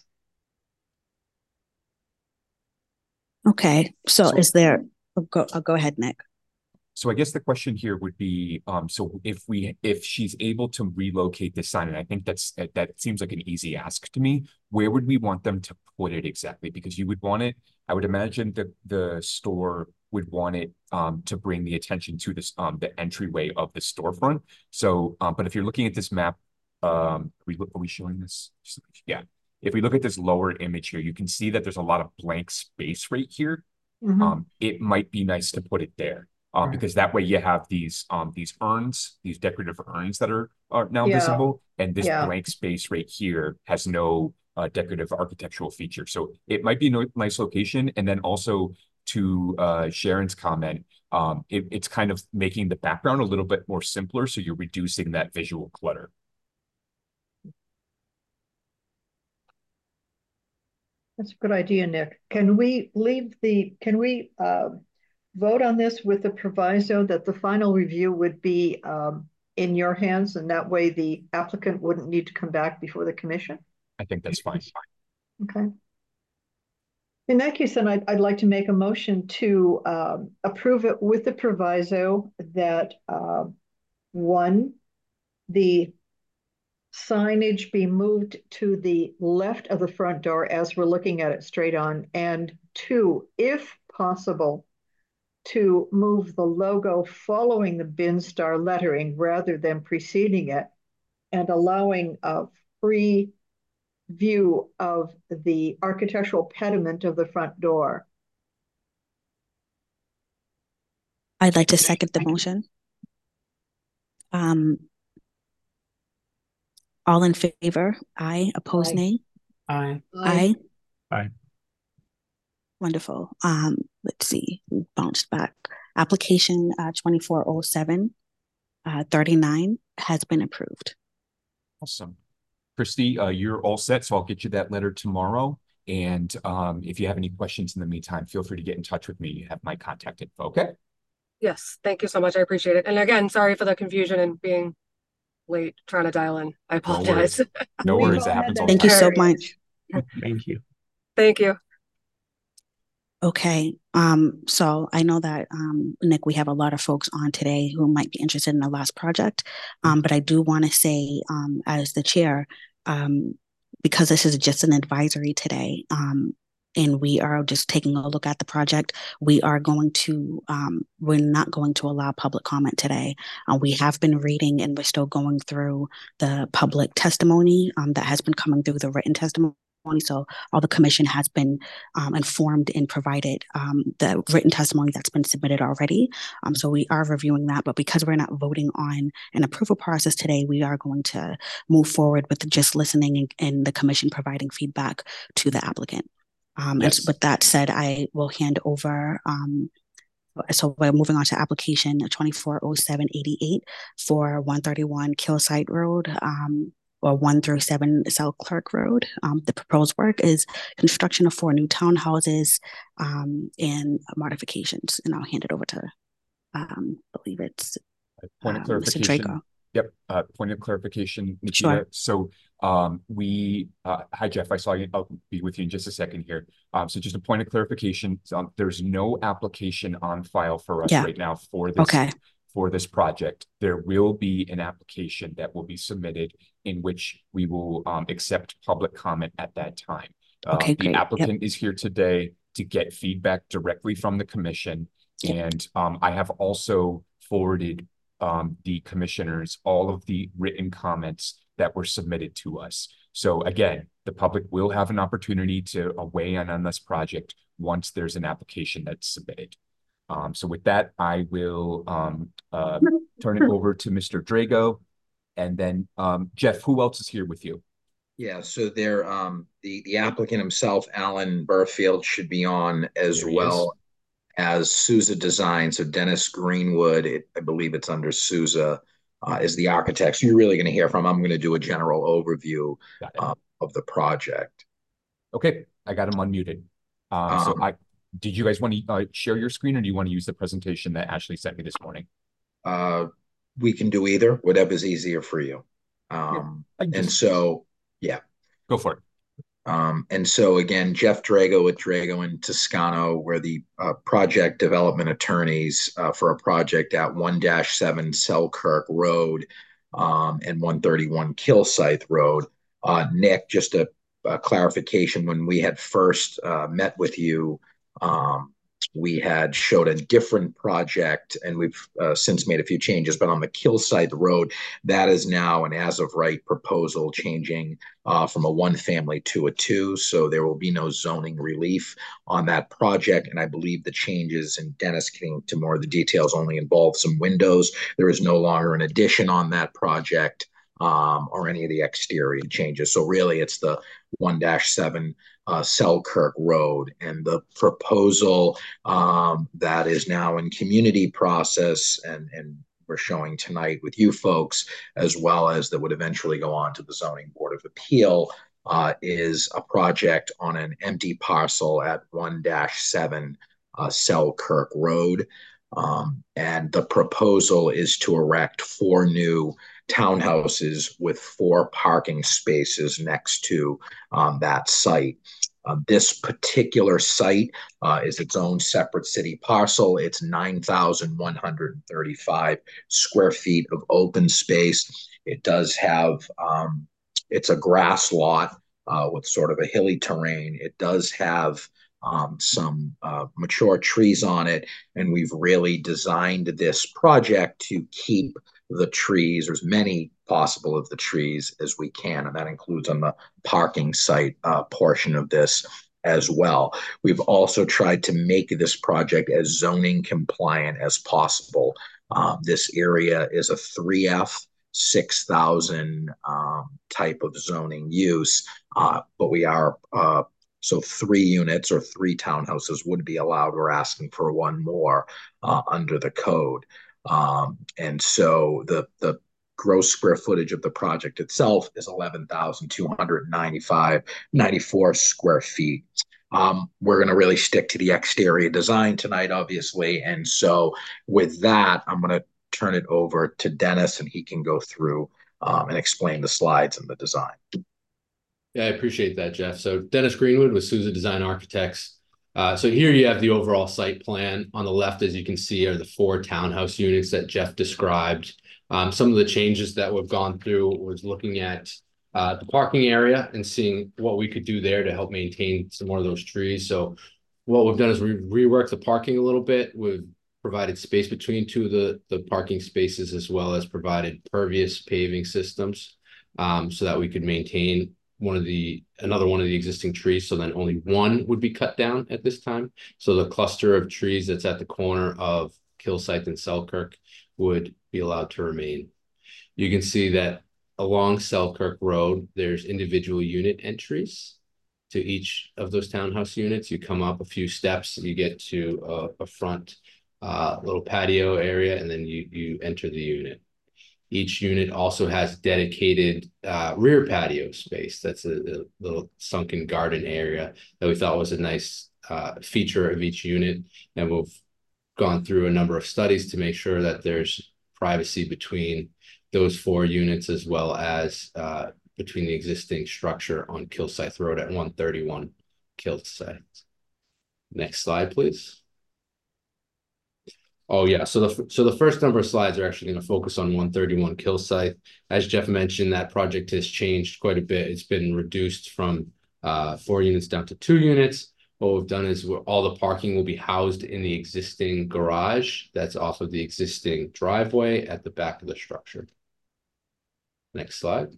[SPEAKER 1] Okay, so, so is there, oh, go, I'll go ahead, Nick.
[SPEAKER 2] So I guess the question here would be, um, so if we, if she's able to relocate this sign, and I think that's, that seems like an easy ask to me, where would we want them to put it exactly? Because you would want it, I would imagine that the store would want it um, to bring the attention to this, um, the entryway of the storefront. So, um, but if you're looking at this map um, are we, are we showing this? Yeah. If we look at this lower image here, you can see that there's a lot of blank space right here.
[SPEAKER 5] Mhm.
[SPEAKER 2] Um, it might be nice to put it there. Um, because that way you have these um these urns, these decorative urns that are are now
[SPEAKER 5] Yeah.
[SPEAKER 2] visible, and this
[SPEAKER 5] Yeah.
[SPEAKER 2] blank space right here has no uh, decorative architectural feature. So it might be a no nice location. And then also to uh, Sharon's comment, um, it, it's kind of making the background a little bit more simpler, so you're reducing that visual clutter.
[SPEAKER 5] That's a good idea, Nick. Can we leave the, can we uh, vote on this with the proviso that the final review would be um, in your hands, and that way the applicant wouldn't need to come back before the commission?
[SPEAKER 2] I think that's fine.
[SPEAKER 5] Okay. In that case, then I'd, I'd like to make a motion to um, approve it with the proviso that uh, one, the signage be moved to the left of the front door as we're looking at it straight on, and two, if possible, to move the logo following the BinStar lettering rather than preceding it, and allowing a free view of the architectural pediment of the front door.
[SPEAKER 1] I'd like to second the motion. Um, all in favor? Aye. Opposed?
[SPEAKER 5] Aye.
[SPEAKER 1] Nay?
[SPEAKER 6] Aye.
[SPEAKER 1] Aye.
[SPEAKER 4] Aye.
[SPEAKER 1] Wonderful. Um, let's see. We bounced back. Application uh, twenty-four oh seven uh, thirty-nine has been approved.
[SPEAKER 2] Awesome. Christy, uh, you're all set, so I'll get you that letter tomorrow. And um, if you have any questions in the meantime, feel free to get in touch with me. You have my contact info, okay?
[SPEAKER 9] Yes, thank you so much. I appreciate it. And again, sorry for the confusion and being late trying to dial in. I apologize.
[SPEAKER 2] No
[SPEAKER 5] We've
[SPEAKER 2] worries.
[SPEAKER 5] all
[SPEAKER 2] It
[SPEAKER 5] had
[SPEAKER 2] happens
[SPEAKER 5] that
[SPEAKER 2] all the
[SPEAKER 1] Thank you
[SPEAKER 2] time.
[SPEAKER 1] so
[SPEAKER 5] experience.
[SPEAKER 1] much.
[SPEAKER 4] Thank you.
[SPEAKER 9] Thank you.
[SPEAKER 1] Okay, um, so I know that, um, Nick, we have a lot of folks on today who might be interested in the last project, um, but I do want to say, um, as the chair, um, because this is just an advisory today, um, and we are just taking a look at the project, we are going to, um, we're not going to allow public comment today. Uh, we have been reading and we're still going through the public testimony, um, that has been coming through the written testimony. So all the commission has been um, informed and provided um, the written testimony that's been submitted already. Um, so we are reviewing that, but because we're not voting on an approval process today, we are going to move forward with just listening and, and the commission providing feedback to the applicant. Um, yes. And with that said, I will hand over. Um, so we're moving on to application twenty-four oh seven eighty-eight for one thirty-one Killside Road. Um, or one through seven Selkirk Road. Um, the proposed work is construction of four new townhouses um, and modifications. And I'll hand it over to, um, I believe it's
[SPEAKER 2] point of
[SPEAKER 1] um,
[SPEAKER 2] clarification.
[SPEAKER 1] Mister Drago.
[SPEAKER 2] Yep. Uh, point of clarification, Nikita.
[SPEAKER 1] Sure.
[SPEAKER 2] So um, we, uh, hi, Jeff, I saw you. I'll be with you in just a second here. Um, so just a point of clarification. Um, there's no application on file for us
[SPEAKER 1] yeah.
[SPEAKER 2] right now for this.
[SPEAKER 1] Okay.
[SPEAKER 2] For this project. There will be an application that will be submitted in which we will um, accept public comment at that time. Uh,
[SPEAKER 1] okay,
[SPEAKER 2] the
[SPEAKER 1] great.
[SPEAKER 2] applicant
[SPEAKER 1] yep.
[SPEAKER 2] is here today to get feedback directly from the commission. Yep. And um, I have also forwarded um, the commissioners all of the written comments that were submitted to us. So again, the public will have an opportunity to uh, weigh in on this project once there's an application that's submitted. Um, so with that, I will um, uh, turn it over to Mister Drago, and then um, Jeff, who else is here with you?
[SPEAKER 10] Yeah, so there, um, the the applicant himself, Alan Burfield, should be on as well as Souza Design. So Dennis Greenwood, it, I believe it's under Souza, uh, is the architect. So you're really going to hear from. I'm going to do a general overview uh, of the project.
[SPEAKER 2] Okay, I got him unmuted. Um, um, so I. Did you guys want to uh, share your screen, or do you want to use the presentation that Ashley sent me this morning?
[SPEAKER 10] Uh, we can do either, whatever's easier for you. Um, yeah, and so, yeah.
[SPEAKER 2] Go for it.
[SPEAKER 10] Um, and so, again, Jeff Drago with Drago and Toscano, we're the uh, project development attorneys uh, for a project at one dash seven Selkirk Road um, and one thirty-one Killside Road. Uh, Nick, just a, a clarification, when we had first uh, met with you, Um, we had showed a different project, and we've uh, since made a few changes, but on the Kilsyth Road, that is now an as-of-right proposal changing uh, from a one-family to a two, so there will be no zoning relief on that project, and I believe the changes, and Dennis getting to more of the details, only involve some windows. There is no longer an addition on that project um, or any of the exterior changes, so really it's the one dash seven Uh, Selkirk Road, and the proposal um, that is now in community process, and, and we're showing tonight with you folks, as well as that would eventually go on to the Zoning Board of Appeal, uh, is a project on an empty parcel at one dash seven uh, Selkirk Road. Um, and the proposal is to erect four new townhouses with four parking spaces next to um, that site. Uh, this particular site uh, is its own separate city parcel. It's nine thousand one hundred thirty-five square feet of open space. It does have, um, it's a grass lot uh, with sort of a hilly terrain. It does have um, some uh, mature trees on it, and we've really designed this project to keep the trees, or as many possible of the trees as we can, and that includes on the parking site uh, portion of this as well. We've also tried to make this project as zoning compliant as possible. Um, this area is a three F, six thousand um, type of zoning use, uh, but we are, uh, so three units or three townhouses would be allowed. We're asking for one more uh, under the code. Um, and so the, the gross square footage of the project itself is eleven thousand two hundred ninety-five, ninety-four square feet. Um, we're going to really stick to the exterior design tonight, obviously. And so with that, I'm going to turn it over to Dennis, and he can go through um, and explain the slides and the design.
[SPEAKER 11] Yeah, I appreciate that, Jeff. So Dennis Greenwood with Souza Design Architects. Uh, so here you have the overall site plan. On the left, as you can see, are the four townhouse units that Jeff described. Um, some of the changes that we've gone through was looking at uh, the parking area and seeing what we could do there to help maintain some more of those trees. So what we've done is we reworked the parking a little bit. We've provided space between two of the, the parking spaces, as well as provided pervious paving systems um, so that we could maintain one of the another one of the existing trees, so then only one would be cut down at this time. So the cluster of trees that's at the corner of Kilsyth and Selkirk would be allowed to remain. You can see that along Selkirk Road, there's individual unit entries to each of those townhouse units. You come up a few steps, you get to a, a front uh, little patio area, and then you, you enter the unit. Each unit also has dedicated uh, rear patio space. That's a, a little sunken garden area that we thought was a nice uh, feature of each unit. And we've gone through a number of studies to make sure that there's privacy between those four units, as well as uh, between the existing structure on Kilsyth Road at one thirty-one Kilsyth. Next slide, please. Oh yeah, so the so the first number of slides are actually going to focus on one thirty-one Kilsyth. As Jeff mentioned, that project has changed quite a bit. It's been reduced from uh, four units down to two units. What we've done is we're, all the parking will be housed in the existing garage that's off of the existing driveway at the back of the structure. Next slide.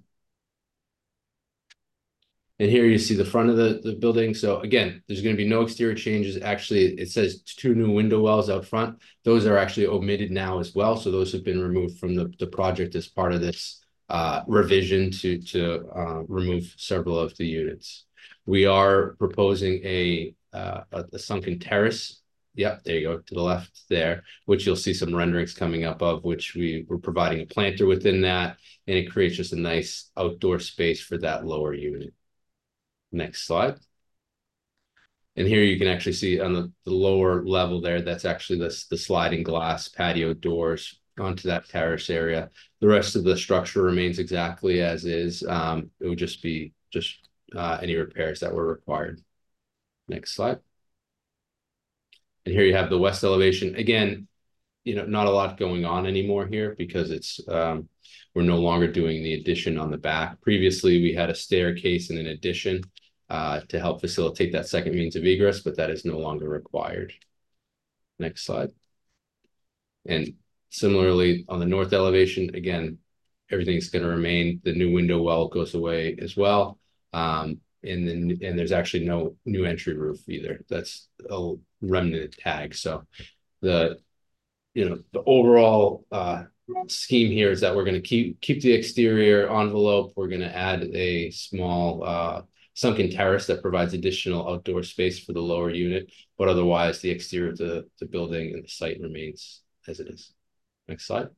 [SPEAKER 11] And here you see the front of the, the building. So again, there's going to be no exterior changes. Actually, it says two new window wells out front. Those are actually omitted now as well. So those have been removed from the, the project as part of this uh, revision to, to uh, remove several of the units. We are proposing a, uh, a, a sunken terrace. Yep, there you go, to the left there, which you'll see some renderings coming up of, which we were providing a planter within that, and it creates just a nice outdoor space for that lower unit. Next slide. And here you can actually see on the, the lower level there, that's actually the, the sliding glass patio doors onto that terrace area. The rest of the structure remains exactly as is. Um, it would just be just uh, any repairs that were required. Next slide. And here you have the west elevation. Again, you know, not a lot going on anymore here because it's um, we're no longer doing the addition on the back. Previously, we had a staircase and an addition uh, to help facilitate that second means of egress, but that is no longer required. Next slide. And similarly, on the north elevation, again, everything's going to remain. The new window well goes away as well. Um, and then and there's actually no new entry roof either. That's a remnant tag. So the you know the overall uh, scheme here is that we're going to keep keep the exterior envelope. We're going to add a small uh, sunken terrace that provides additional outdoor space for the lower unit, but otherwise the exterior of the, the building and the site remains as it is. Next slide.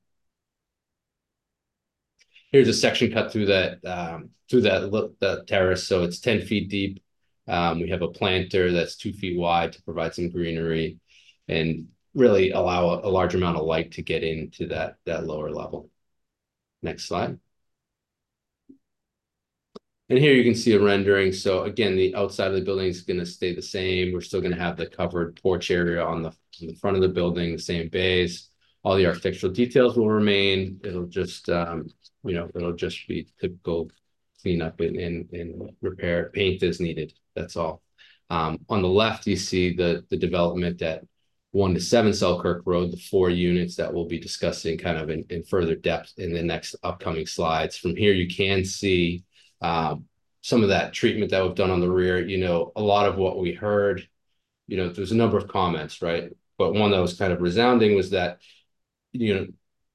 [SPEAKER 11] Here's a section cut through that um, through that, that terrace. So it's ten feet deep. Um, we have a planter that's two feet wide to provide some greenery and really allow a, a large amount of light to get into that, that lower level. Next slide. And here you can see a rendering. So again, the outside of the building is going to stay the same. We're still going to have the covered porch area on the, on the front of the building, the same bays. All the architectural details will remain. It'll just, um, you know, it'll just be typical cleanup and, and, and repair, paint as needed. That's all. Um, on the left, you see the, the development at one to seven Selkirk Road, the four units that we'll be discussing kind of in, in further depth in the next upcoming slides. From here, you can see um, some of that treatment that we've done on the rear. You know, a lot of what we heard, you know, there's a number of comments, right? But one that was kind of resounding was that, you know,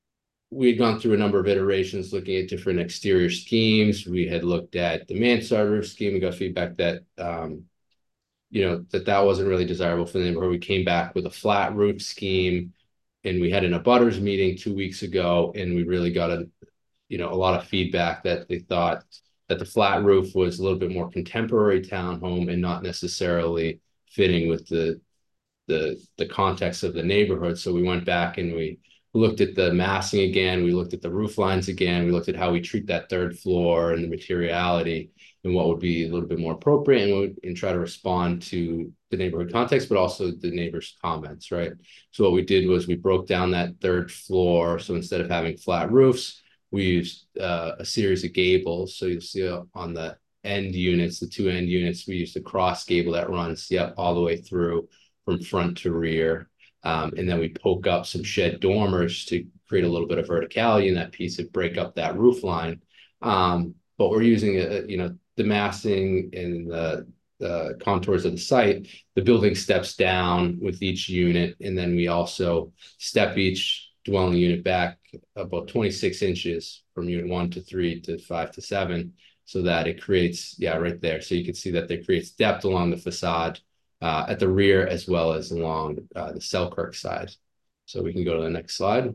[SPEAKER 11] we had gone through a number of iterations looking at different exterior schemes. We had looked at the mansard roof scheme. We got feedback that, um, you know, that that wasn't really desirable for the neighborhood. We came back with a flat roof scheme, and we had an abutters meeting two weeks ago, and we really got a, you know, a lot of feedback that they thought that the flat roof was a little bit more contemporary townhome and not necessarily fitting with the the the context of the neighborhood. So we went back and we looked at the massing again. We looked at the roof lines again. We looked at how we treat that third floor and the materiality and what would be a little bit more appropriate, and, would, and try to respond to the neighborhood context, but also the neighbors' comments, right? So what we did was we broke down that third floor. So instead of having flat roofs, we used uh, a series of gables. So you'll see on the end units, the two end units, we used a cross gable that runs, yep, all the way through from front to rear. Um, and then we poke up some shed dormers to create a little bit of verticality in that piece and break up that roof line. Um, but we're using, a, you know, the massing and the, the contours of the site. The building steps down with each unit. And then we also step each dwelling unit back about twenty-six inches from unit one to three to five to seven, so that it creates, yeah, right there. So you can see that it creates depth along the facade uh, at the rear as well as along uh, the Selkirk side. So we can go to the next slide.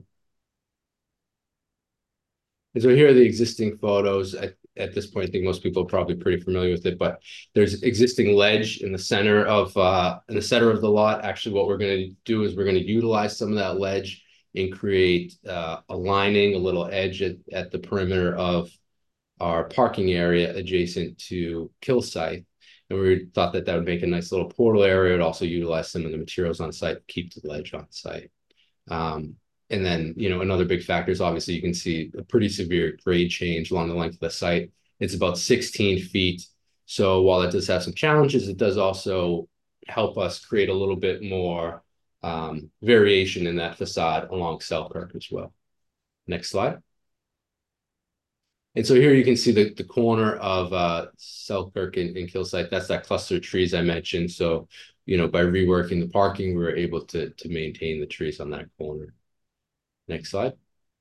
[SPEAKER 11] And so here are the existing photos. At, at this point, I think most people are probably pretty familiar with it, but there's existing ledge in the center of uh, in the center of the lot. Actually, what we're going to do is we're going to utilize some of that ledge and create uh, a lining, a little edge at, at the perimeter of our parking area adjacent to Kilsyth. And we thought that that would make a nice little portal area. It would also utilize some of the materials on site, keep the ledge on site. Um, and then, you know, another big factor is obviously you can see a pretty severe grade change along the length of the site. It's about sixteen feet. So while it does have some challenges, it does also help us create a little bit more um, variation in that facade along Selkirk as well. Next slide. And so here you can see the, the corner of uh, Selkirk and, and Kilsyth. That's that cluster of trees I mentioned. So, you know, by reworking the parking, we were able to, to maintain the trees on that corner. Next slide.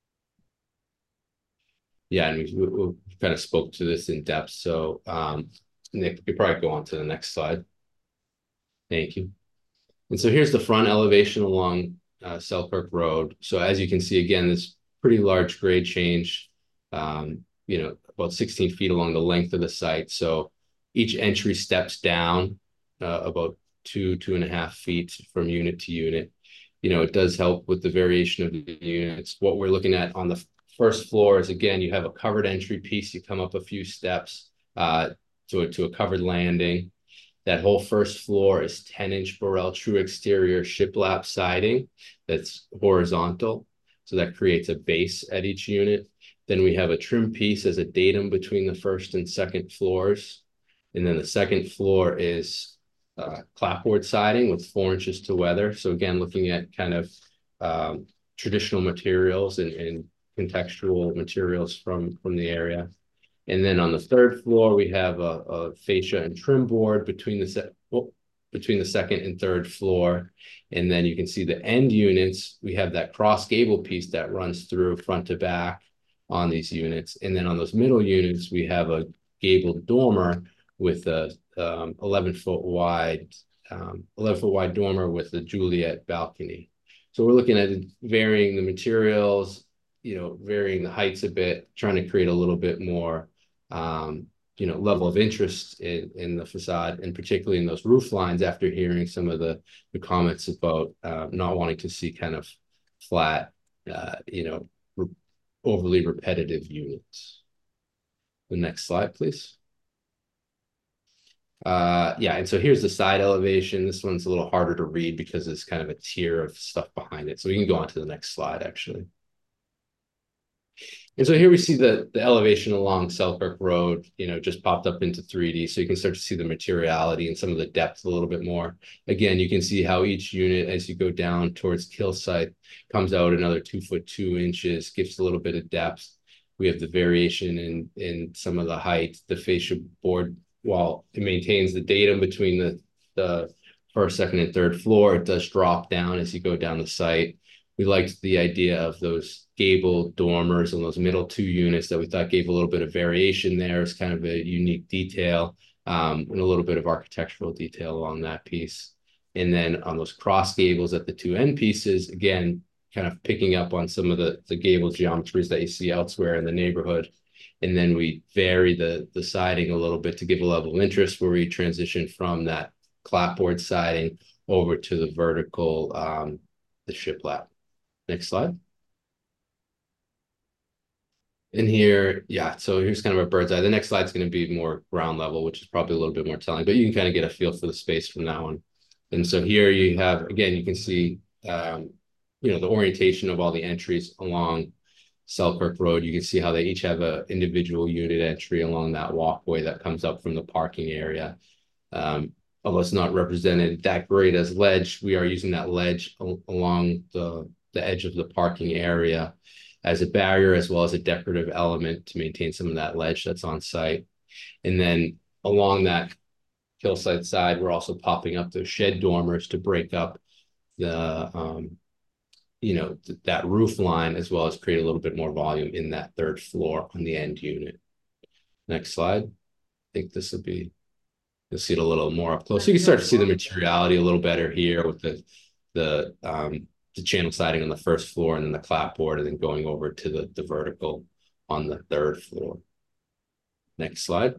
[SPEAKER 11] Yeah, and we, we, we kind of spoke to this in depth. So um, Nick, you could probably go on to the next slide. Thank you. And so here's the front elevation along uh, Selkirk Road. So as you can see, again, this pretty large grade change, um, you know, about sixteen feet along the length of the site. So each entry steps down uh, about two, two and a half feet from unit to unit. You know, it does help with the variation of the units. What we're looking at on the first floor is, again, you have a covered entry piece. You come up a few steps uh, to, a, to a covered landing. That whole first floor is ten inch Burrell true exterior shiplap siding that's horizontal. So that creates a base at each unit. Then we have a trim piece as a datum between the first and second floors. And then the second floor is uh, clapboard siding with four inches to weather. So again, looking at kind of um, traditional materials and, and contextual materials from, from the area. And then on the third floor, we have a, a fascia and trim board between the set, well, between the second and third floor. And then you can see the end units. We have that cross gable piece that runs through front to back on these units. And then on those middle units, we have a gabled dormer with a um, eleven foot wide, um, eleven foot wide dormer with a Juliet balcony. So we're looking at varying the materials, you know, varying the heights a bit, trying to create a little bit more, um, you know, level of interest in, in the facade, and particularly in those roof lines after hearing some of the, the comments about uh, not wanting to see kind of flat, uh, you know, re overly repetitive units. The next slide, please. Uh, yeah, and so here's the side elevation. This one's a little harder to read because it's kind of a tier of stuff behind it. So we can go on to the next slide, actually. And so here we see the, the elevation along Selkirk Road, you know, just popped up into three D. So you can start to see the materiality and some of the depth a little bit more. Again, you can see how each unit, as you go down towards Kilsyth, comes out another two foot two inches, gives a little bit of depth. We have the variation in, in some of the height. The fascia board, while it maintains the datum between the, the first, second, and third floor, it does drop down as you go down the site. We liked the idea of those gable dormers and those middle two units that we thought gave a little bit of variation there. It's kind of a unique detail, um, and a little bit of architectural detail along that piece. And then on those cross gables at the two end pieces, again, kind of picking up on some of the, the gable geometries that you see elsewhere in the neighborhood. And then we vary the, the siding a little bit to give a level of interest, where we transition from that clapboard siding over to the vertical, um, the shiplap. Next slide. And here, yeah, so here's kind of a bird's eye. The next slide is going to be more ground level, which is probably a little bit more telling, but you can kind of get a feel for the space from that one. And so here you have, again, you can see, um, you know, the orientation of all the entries along Selkirk Road. You can see how they each have an individual unit entry along that walkway that comes up from the parking area. Um, although it's not represented that great as ledge, we are using that ledge al along the, the edge of the parking area as a barrier, as well as a decorative element to maintain some of that ledge that's on site. And then along that Kilsyth side, we're also popping up those shed dormers to break up the, um, you know, th that roof line, as well as create a little bit more volume in that third floor on the end unit. Next slide. I think this will be, you'll see it a little more up close. So you can start to see the materiality a little better here with the, the, um, the channel siding on the first floor, and then the clapboard, and then going over to the, the vertical on the third floor. Next slide.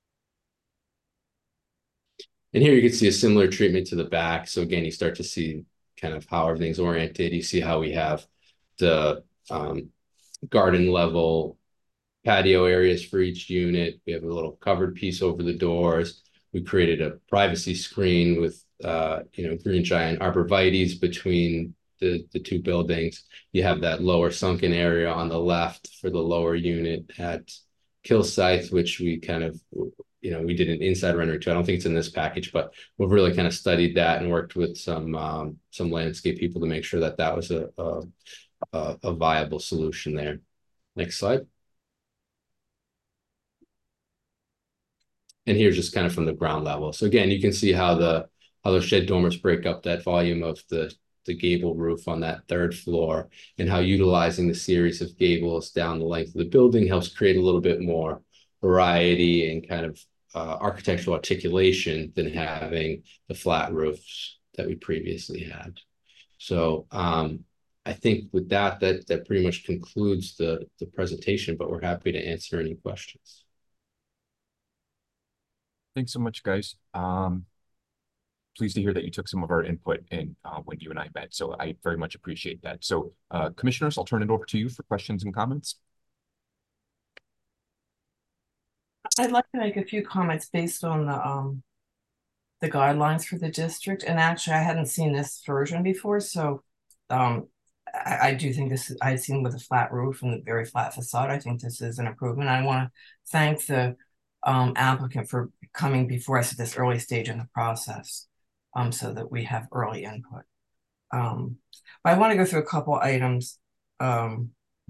[SPEAKER 11] And here you can see a similar treatment to the back. So again, you start to see kind of how everything's oriented. You see how we have the um, garden level patio areas for each unit. We have a little covered piece over the doors. We created a privacy screen with, uh, you know, green giant arborvitaes between the, the two buildings. You have that lower sunken area on the left for the lower unit at Kilsyth, which we kind of, you know, we did an inside rendering too. I don't think it's in this package, but we've really kind of studied that and worked with some um, some landscape people to make sure that that was a, a, a viable solution there. Next slide. And here's just kind of from the ground level. So again, you can see how the how those shed dormers break up that volume of the the gable roof on that third floor, and how utilizing the series of gables down the length of the building helps create a little bit more variety and kind of uh, architectural articulation than having the flat roofs that we previously had. So um, I think with that, that, that pretty much concludes the, the presentation, but we're happy to answer any questions.
[SPEAKER 2] Thanks so much, guys. Um, pleased to hear that you took some of our input in uh, when you and I met. So I very much appreciate that. So uh, commissioners, I'll turn it over to you for questions and comments.
[SPEAKER 6] I'd like to make a few comments based on the um the guidelines for the district. And actually, I hadn't seen this version before, so um I, I do think this is, I've seen with a flat roof and a very flat facade. I think this is an improvement. I want to thank the um applicant for coming before us at this early stage in the process. um, so that we have early input. Um, but I want to go through a couple items. Um,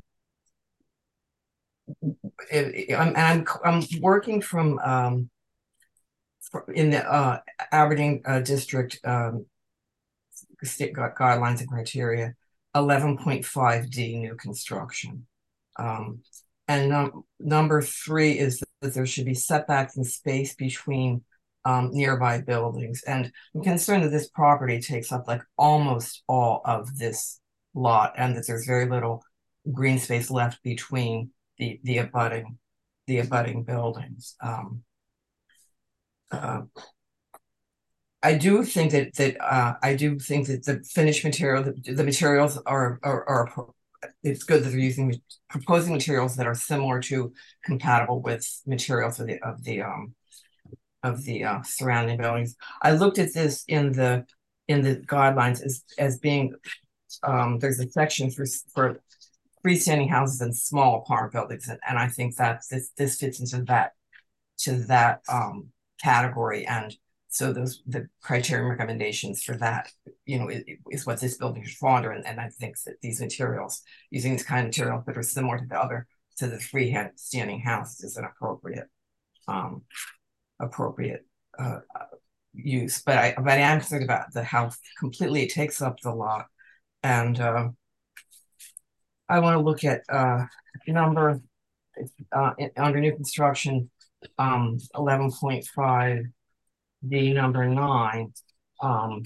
[SPEAKER 6] it, it, I'm, I'm, I'm working from um, in the uh, Aberdeen uh, district um, state guidelines and criteria, eleven point five D new construction. Um, and num number three is that there should be setbacks and space between um, nearby buildings. And I'm concerned that this property takes up like almost all of this lot, and that there's very little green space left between the the abutting the abutting buildings. Um, uh, I do think that that uh, I do think that the finished material, the, the materials are, are are it's good that they're using proposing materials that are similar to compatible with materials of the of the um of the uh, surrounding buildings. I looked at this in the in the guidelines as as being um there's a section for for freestanding houses and small apartment buildings, and, and I think that this this fits into that to that um category. And so those the criteria and recommendations for that, you know, is, is what this building should fall under. And, and I think that these materials, using these kind of materials that are similar to the other, to the freestanding houses, is an appropriate, um, appropriate uh, use. But I, but I am concerned about the how completely it takes up the lot. And uh, I want to look at uh, number uh, under new construction, um, eleven point five. The number nine, um,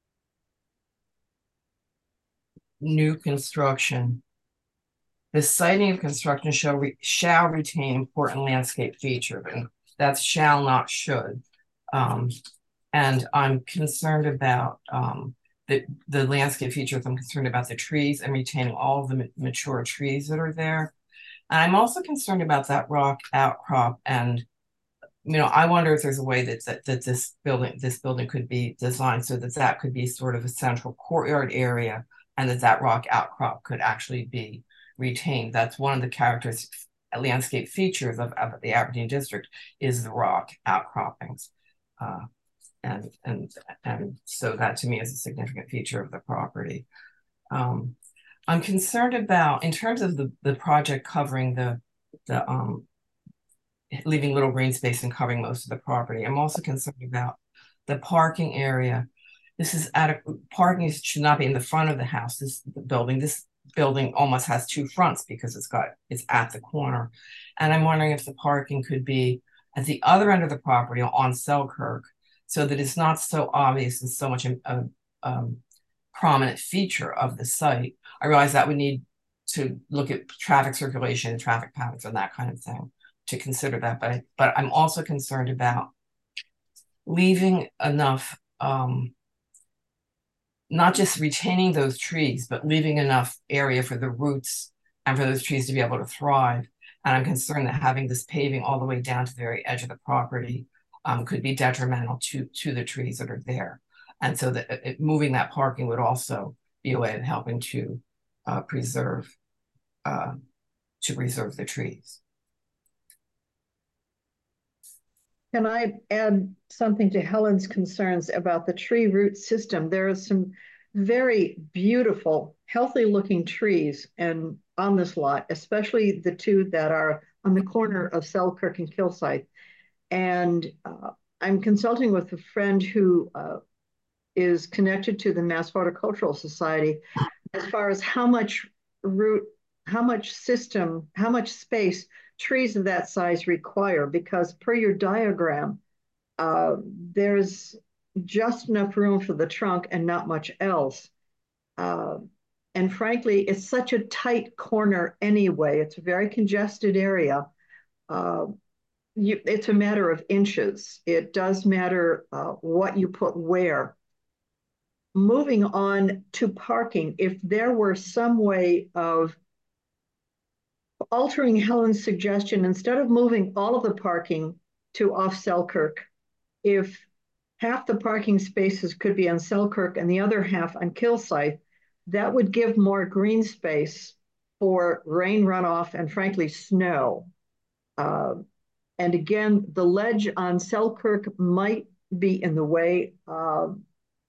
[SPEAKER 6] new construction. The siting of construction shall re shall retain important landscape features, and that's shall, not should. Um, and I'm concerned about um, the the landscape features. I'm concerned about the trees and retaining all of the ma mature trees that are there. And I'm also concerned about that rock outcrop. And you know, I wonder if there's a way that, that that this building this building could be designed so that that could be sort of a central courtyard area, and that that rock outcrop could actually be retained. That's one of the characteristic landscape features of, of the Aberdeen district, is the rock outcroppings, uh, and and and so that to me is a significant feature of the property. Um, I'm concerned about, in terms of the the project covering the the um. leaving little green space and covering most of the property. I'm also concerned about the parking area. This is adequate. Parking should not be in the front of the house. This the building, this building almost has two fronts because it's got it's at the corner. And I'm wondering if the parking could be at the other end of the property on Selkirk, so that it's not so obvious and so much a, a um, prominent feature of the site. I realize that we need to look at traffic circulation, traffic patterns, and that kind of thing to consider that, but I, but I'm also concerned about leaving enough, um, not just retaining those trees, but leaving enough area for the roots and for those trees to be able to thrive. And I'm concerned that having this paving all the way down to the very edge of the property um, could be detrimental to to the trees that are there. And so that it, moving that parking would also be a way of helping to uh, preserve uh, to preserve the trees.
[SPEAKER 5] Can I add something to Helen's concerns about the tree root system? There are some very beautiful, healthy looking trees and on this lot, especially the two that are on the corner of Selkirk and Kilsyth. And uh, I'm consulting with a friend who uh, is connected to the Mass Horticultural Society as far as how much root, how much system, how much space trees of that size require, because per your diagram, uh, there's just enough room for the trunk and not much else. Uh, and frankly, it's such a tight corner anyway. It's a very congested area. Uh, you, it's a matter of inches. It does matter uh, what you put where. Moving on to parking, if there were some way of altering Helen's suggestion, instead of moving all of the parking to off Selkirk, if half the parking spaces could be on Selkirk and the other half on Kilsyth, that would give more green space for rain runoff and frankly snow. Uh, and again, the ledge on Selkirk might be in the way. Uh,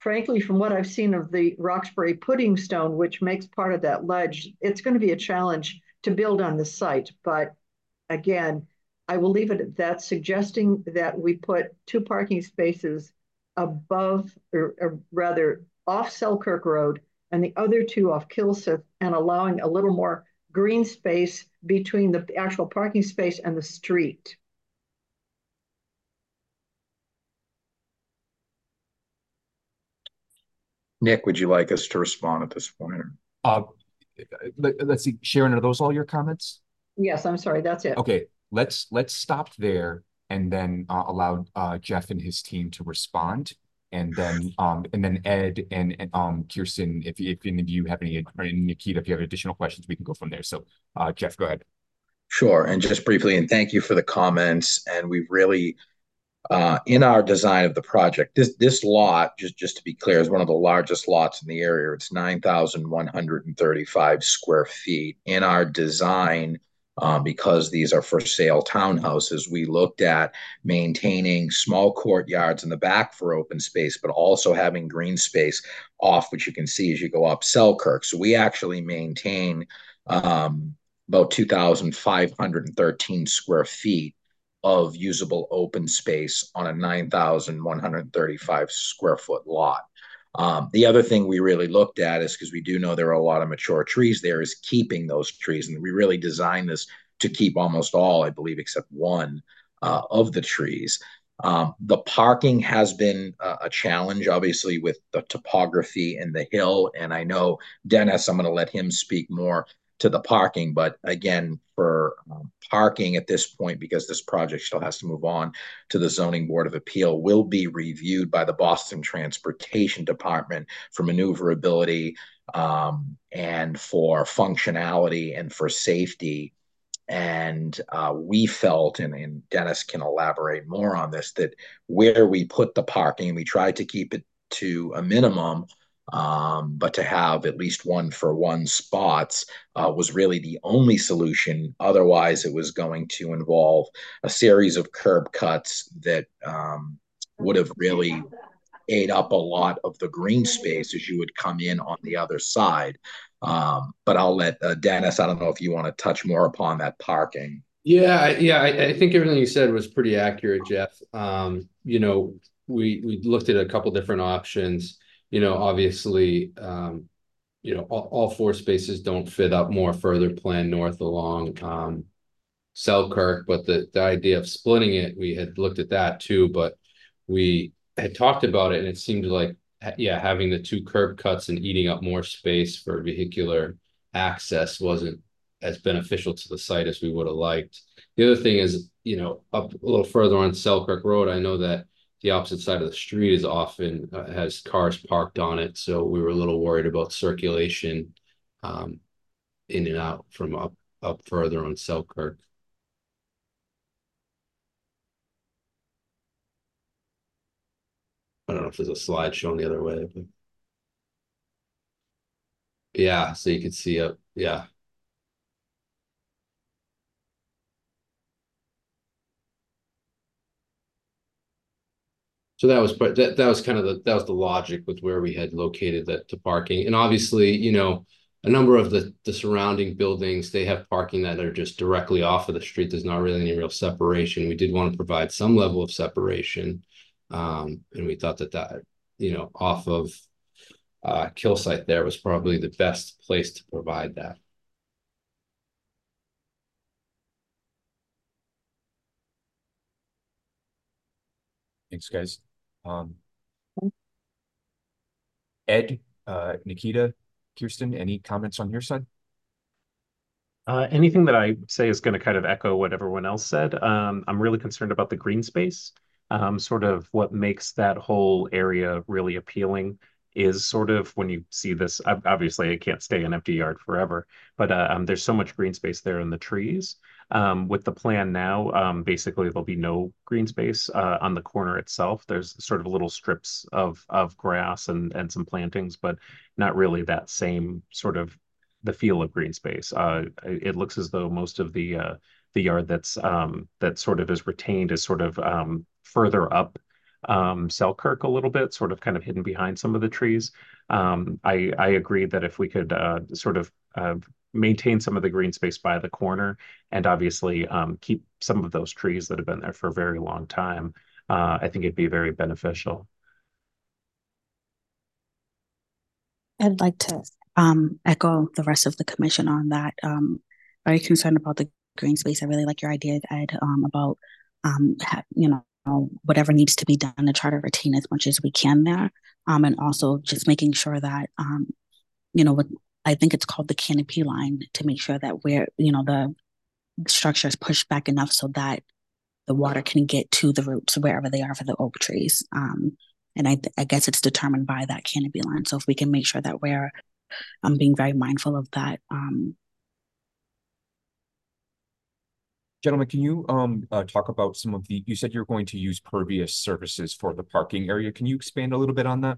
[SPEAKER 5] frankly, from what I've seen of the Roxbury pudding stone, which makes part of that ledge, it's going to be a challenge to build on the site. But again, I will leave it at that, suggesting that we put two parking spaces above, or, or rather off Selkirk Road and the other two off Kilsyth, and allowing a little more green space between the actual parking space and the street.
[SPEAKER 10] Nick, would you like us to respond at this point?
[SPEAKER 2] Uh, let, let's see, Sharon, are those all your comments?
[SPEAKER 5] Yes, I'm sorry, that's it.
[SPEAKER 2] Okay, let's let's stop there and then uh, allow uh, Jeff and his team to respond, and then um and then Ed and, and um Kirsten, if if any of you have any, or Nikita, if you have additional questions, we can go from there. So, uh, Jeff, go ahead.
[SPEAKER 10] Sure, and just briefly, and thank you for the comments. And we've really Uh, in our design of the project, this this lot, just, just to be clear, is one of the largest lots in the area. It's nine thousand one hundred thirty-five square feet. In our design, um, because these are for sale townhouses, we looked at maintaining small courtyards in the back for open space, but also having green space off, which you can see as you go up Selkirk. So we actually maintain um, about two thousand five hundred thirteen square feet of usable open space on a nine thousand one hundred thirty-five square foot lot. Um, the other thing we really looked at is, because we do know there are a lot of mature trees there, is keeping those trees. And we really designed this to keep almost all, I believe, except one uh, of the trees. Um, the parking has been uh, a challenge, obviously, with the topography and the hill. And I know Dennis, I'm going to let him speak more to the parking, but again, for um, parking at this point, because this project still has to move on to the Zoning Board of Appeal, will be reviewed by the Boston Transportation Department for maneuverability um, and for functionality and for safety. And uh, we felt, and, and Dennis can elaborate more on this, that where we put the parking, we tried to keep it to a minimum, um, but to have at least one for one spots uh, was really the only solution. Otherwise, it was going to involve a series of curb cuts that um, would have really ate up a lot of the green space as you would come in on the other side. Um, but I'll let uh, Dennis, I don't know if you want to touch more upon that parking.
[SPEAKER 11] Yeah, yeah, I, I think everything you said was pretty accurate, Jeff. Um, you know, we we looked at a couple different options. You know, obviously, um, you know, all, all four spaces don't fit up more further planned north along um, Selkirk, but the, the idea of splitting it, we had looked at that too, but we had talked about it, and it seemed like, yeah, having the two curb cuts and eating up more space for vehicular access wasn't as beneficial to the site as we would have liked. The other thing is, you know, up a little further on Selkirk Road, I know that the opposite side of the street is often uh, has cars parked on it, so we were a little worried about circulation um, in and out from up up further on Selkirk. I don't know if there's a slide showing the other way, but yeah, so you can see up, yeah. So that was that that was kind of the that was the logic with where we had located that to parking. And obviously, you know, a number of the the surrounding buildings, they have parking that are just directly off of the street. There's not really any real separation. We did want to provide some level of separation. Um, and we thought that that, you know, off of uh, Kilsyth there was probably the best place to provide that.
[SPEAKER 2] Thanks, guys. Um, Ed, uh, Nikita, Kirsten, any comments on your side?
[SPEAKER 4] Uh, anything that I say is going to kind of echo what everyone else said. Um, I'm really concerned about the green space. Um, sort of what makes that whole area really appealing is sort of when you see this, obviously it can't stay an empty yard forever, but uh, um, there's so much green space there in the trees. Um, with the plan now, um, basically there'll be no green space uh, on the corner itself. There's sort of little strips of of grass and and some plantings, but not really that same sort of the feel of green space. Uh, it looks as though most of the uh, the yard that's um, that sort of is retained is sort of um, further up um, Selkirk a little bit, sort of kind of hidden behind some of the trees. Um, I, I agree that if we could uh, sort of uh, maintain some of the green space by the corner and obviously um, keep some of those trees that have been there for a very long time, uh, I think it'd be very beneficial.
[SPEAKER 1] I'd like to um, echo the rest of the commission on that. Um, very concerned about the green space. I really like your idea, Ed, um, about um, ha- you know whatever needs to be done to try to retain as much as we can there, um, and also just making sure that um, you know what I think it's called the canopy line to make sure that we're you know the structure is pushed back enough so that the water can get to the roots wherever they are for the oak trees. Um, and I, I guess it's determined by that canopy line. So if we can make sure that we're um, being very mindful of that. Um,
[SPEAKER 2] Gentlemen, can you um uh, talk about some of the, you said you're going to use pervious surfaces for the parking area. Can you expand a little bit on that?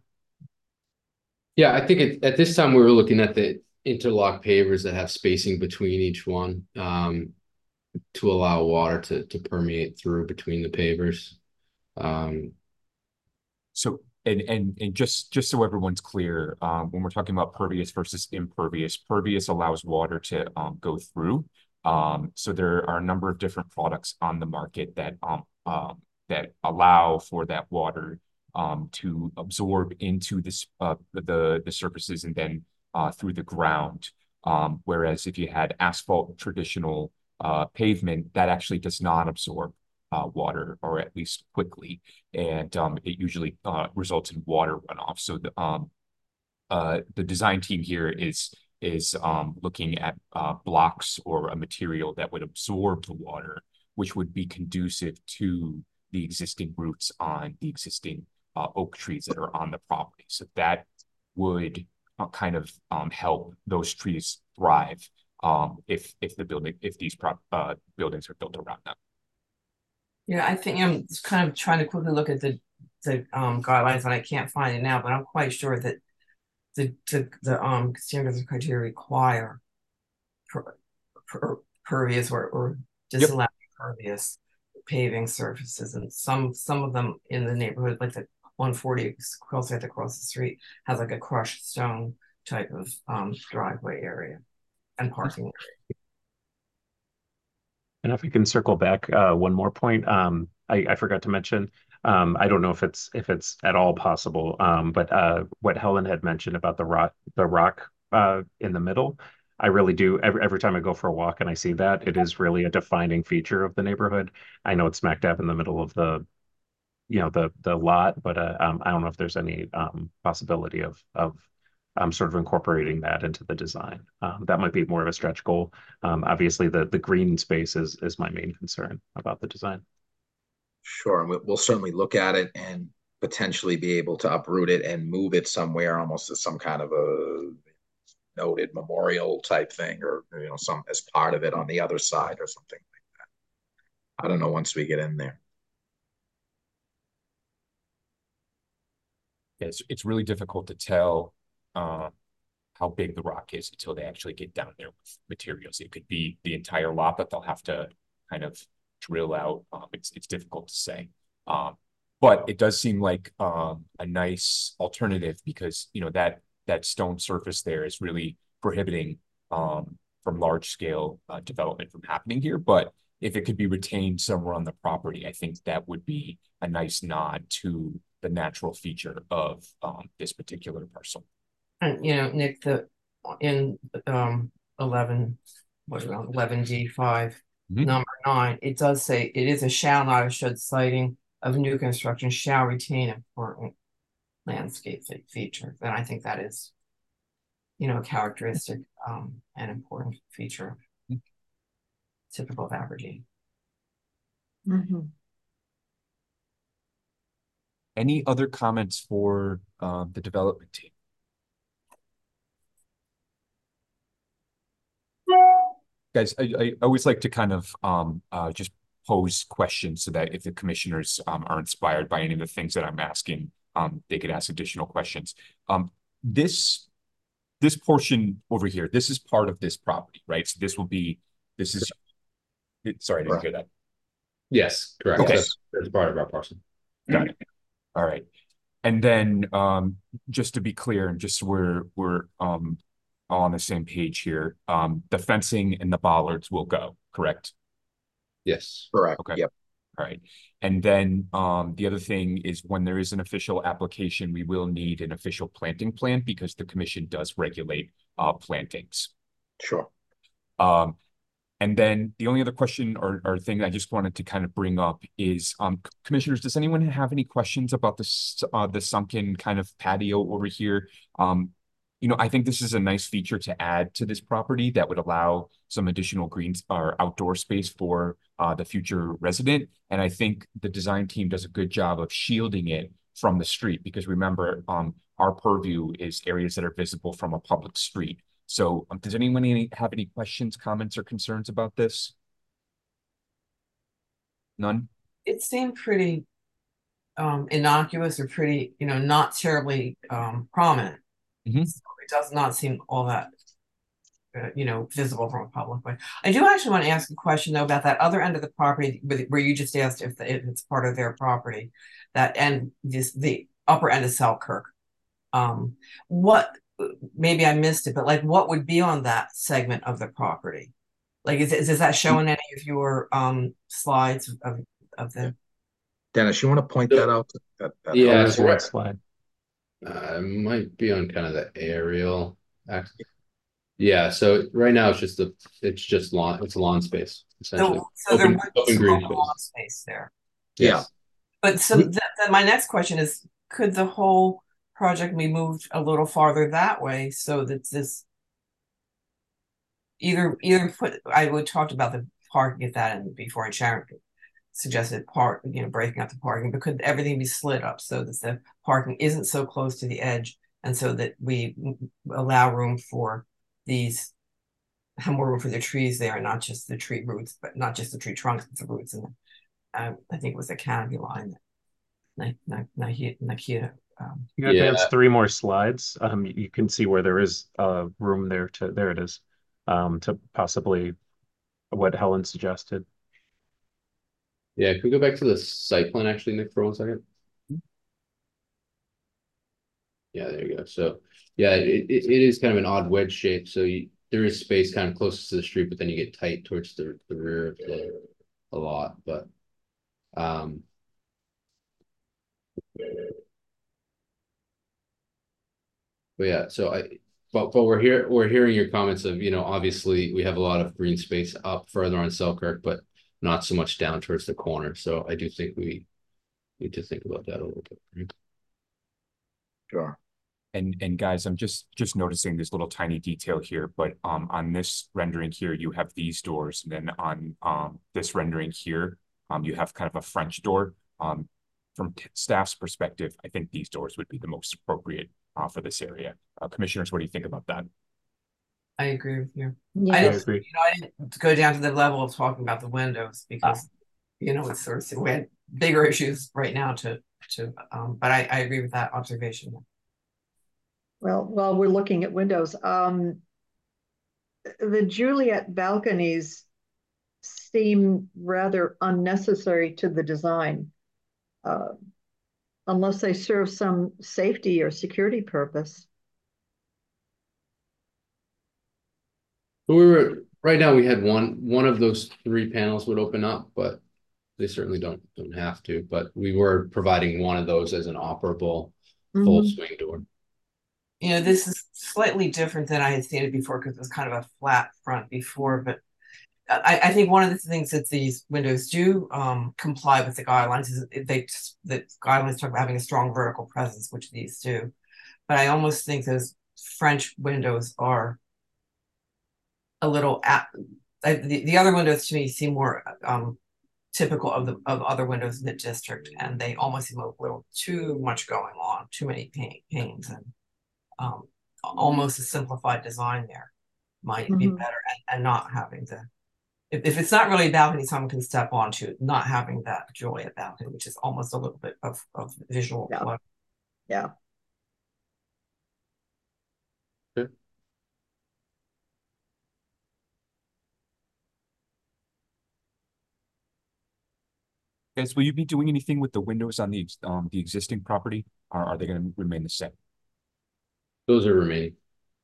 [SPEAKER 11] Yeah, I think it, at this time we were looking at the interlock pavers that have spacing between each one um, to allow water to, to permeate through between the pavers. Um,
[SPEAKER 2] So, and and and just just so everyone's clear, um, when we're talking about pervious versus impervious, pervious allows water to um, go through. Um, so there are a number of different products on the market that um, um that allow for that water um to absorb into this uh the the surfaces and then uh through the ground. Um, whereas if you had asphalt traditional uh pavement, that actually does not absorb uh, water, or at least quickly, and um, it usually uh, results in water runoff. So the um, uh, the design team here is is um, looking at uh, blocks or a material that would absorb the water, which would be conducive to the existing roots on the existing uh, oak trees that are on the property. So that would uh, kind of um, help those trees thrive um, if if the building if these prop uh, buildings are built around them.
[SPEAKER 6] Yeah, I think I'm kind of trying to quickly look at the the um guidelines, and I can't find it now, but I'm quite sure that the the, the um standards and criteria require per, per, pervious or, or disallow yep. pervious paving surfaces, and some some of them in the neighborhood, like the one forty Quillside across the street, has like a crushed stone type of um driveway area and parking area.
[SPEAKER 4] And if we can circle back uh, one more point, um, I, I forgot to mention, um, I don't know if it's if it's at all possible, um, but uh, what Helen had mentioned about the rock, the rock uh, in the middle, I really do. Every, every time I go for a walk and I see that, it is really a defining feature of the neighborhood. I know it's smack dab in the middle of the, you know, the the lot, but uh, um, I don't know if there's any um, possibility of of um, sort of incorporating that into the design. Um, that might be more of a stretch goal. Um, obviously, the the green space is is my main concern about the design.
[SPEAKER 10] Sure, and we'll certainly look at it and potentially be able to uproot it and move it somewhere, almost as some kind of a noted memorial type thing, or you know, some as part of it on the other side or something like that. I don't know once we get in there.
[SPEAKER 2] Yeah, it's it's really difficult to tell uh, how big the rock is until they actually get down there with materials. It could be the entire lot, but they'll have to kind of drill out. Um, it's it's difficult to say, um, but it does seem like um, a nice alternative, because you know that that stone surface there is really prohibiting um, from large scale uh, development from happening here. But if it could be retained somewhere on the property, I think that would be a nice nod to the natural feature of um, this particular parcel.
[SPEAKER 6] And you know, Nick, the in um eleven, what is it, eleven D five, mm-hmm. number nine, it does say it is a shall, not a should, siting of new construction shall retain important landscape features. And I think that is, you know, a characteristic um and important feature mm-hmm. typical of Aberdeen.
[SPEAKER 5] Mm-hmm.
[SPEAKER 2] Any other comments for uh, the development team? Guys, I, I always like to kind of um, uh, just pose questions so that if the commissioners um, are inspired by any of the things that I'm asking, um, they could ask additional questions. Um, this this portion over here, this is part of this property, right? So this will be, this is, it, sorry, I didn't hear that.
[SPEAKER 11] Yes, correct.
[SPEAKER 2] Okay.
[SPEAKER 11] That's, that's part of our parcel.
[SPEAKER 2] Got it. All right. And then um, just to be clear, and just so we're we're um, all on the same page here, um, the fencing and the bollards will go, correct?
[SPEAKER 11] Yes.
[SPEAKER 10] Correct.
[SPEAKER 2] Okay.
[SPEAKER 10] Yep.
[SPEAKER 2] All right. And then um, the other thing is when there is an official application, we will need an official planting plan because the commission does regulate uh, plantings.
[SPEAKER 10] Sure.
[SPEAKER 2] Um, and then the only other question or, or thing I just wanted to kind of bring up is, um, commissioners, does anyone have any questions about this, uh, the sunken kind of patio over here? Um, you know, I think this is a nice feature to add to this property that would allow some additional greens or outdoor space for uh, the future resident. And I think the design team does a good job of shielding it from the street because remember, um, our purview is areas that are visible from a public street. So um, does anyone any, have any questions, comments, or concerns about this? None?
[SPEAKER 6] It seemed pretty um, innocuous or pretty, you know, not terribly um, prominent.
[SPEAKER 2] Mm-hmm.
[SPEAKER 6] So it does not seem all that, uh, you know, visible from a public way. I do actually want to ask a question, though, about that other end of the property where you just asked if, the, if it's part of their property, that end, this, the upper end of Selkirk. Um, what, maybe I missed it, but like what would be on that segment of the property? Like, is, is, is that showing any of your um, slides of, of the?
[SPEAKER 10] Dennis, you want to point that out? That, that
[SPEAKER 11] Yeah,
[SPEAKER 4] There's
[SPEAKER 11] so
[SPEAKER 4] one
[SPEAKER 11] right-
[SPEAKER 4] slide.
[SPEAKER 11] Uh, it might be on kind of the aerial. act- Yeah, so right now it's just the it's just lawn it's lawn space essentially.
[SPEAKER 6] So, so there
[SPEAKER 11] Open,
[SPEAKER 6] would be
[SPEAKER 11] open
[SPEAKER 6] some
[SPEAKER 11] green
[SPEAKER 6] open
[SPEAKER 11] space.
[SPEAKER 6] lawn space there.
[SPEAKER 11] Yes.
[SPEAKER 6] But so th then my next question is, could the whole project be moved a little farther that way so that this either either put I would talked about the parking, get that in before, and Sharon suggested park, you know, breaking up the parking, but could everything be slid up so that the parking isn't so close to the edge and so that we allow room for these, have more room for the trees there and not just the tree roots, but not just the tree trunks, but the roots. And uh, I think it was a canopy line that Nakia um,
[SPEAKER 4] You
[SPEAKER 11] Yeah.
[SPEAKER 4] advance three more slides. Um, you can see where there is uh, room there to, there it is, um, to possibly what Helen suggested.
[SPEAKER 11] Yeah, can we go back to the site plan actually, Nick, for one second? Yeah, there you go. So yeah, it, it, it is kind of an odd wedge shape. So you, there is space kind of closest to the street, but then you get tight towards the, the rear of the a lot. But um but yeah, so I but but we're here we're hearing your comments of, you know, obviously we have a lot of green space up further on Selkirk, but not so much down towards the corner. So I do think we need to think about that a little bit.
[SPEAKER 10] Sure.
[SPEAKER 2] And and guys, I'm just just noticing this little tiny detail here, but um on this rendering here, you have these doors, and then on um this rendering here, um you have kind of a French door. Um, from t- staff's perspective, I think these doors would be the most appropriate uh, for this area. Uh, commissioners, what do you think about that?
[SPEAKER 6] I agree with you.
[SPEAKER 5] Yeah.
[SPEAKER 6] I
[SPEAKER 4] I
[SPEAKER 6] didn't,
[SPEAKER 4] agree.
[SPEAKER 6] you know, I didn't go down to the level of talking about the windows because, you know, it's sort of we had bigger issues right now to to. Um, but I, I agree with that observation.
[SPEAKER 5] Well, while we're looking at windows, um, the Juliet balconies seem rather unnecessary to the design, uh, unless they serve some safety or security purpose.
[SPEAKER 11] But we were right now we had one one of those three panels would open up, but they certainly don't don't have to. But we were providing one of those as an operable full
[SPEAKER 5] Mhm.
[SPEAKER 11] swing door.
[SPEAKER 6] You know, this is slightly different than I had seen it before because it was kind of a flat front before. But I, I think one of the things that these windows do um, comply with the guidelines is they the guidelines talk about having a strong vertical presence, which these do. But I almost think those French windows are a little at, I, the, the other windows to me seem more um, typical of the of other windows in the district, and they almost seem a little too much going on, too many panes, and um, almost a simplified design there might be
[SPEAKER 5] Mhm.
[SPEAKER 6] better, and, and not having the if, if it's not really a balcony someone can step onto, not having that joy at balcony, which is almost a little bit of, of visual
[SPEAKER 5] Yeah.
[SPEAKER 6] clutter.
[SPEAKER 5] Yeah.
[SPEAKER 2] Guys, will you be doing anything with the windows on the um the existing property, or are they going to remain the same?
[SPEAKER 11] Those are remaining.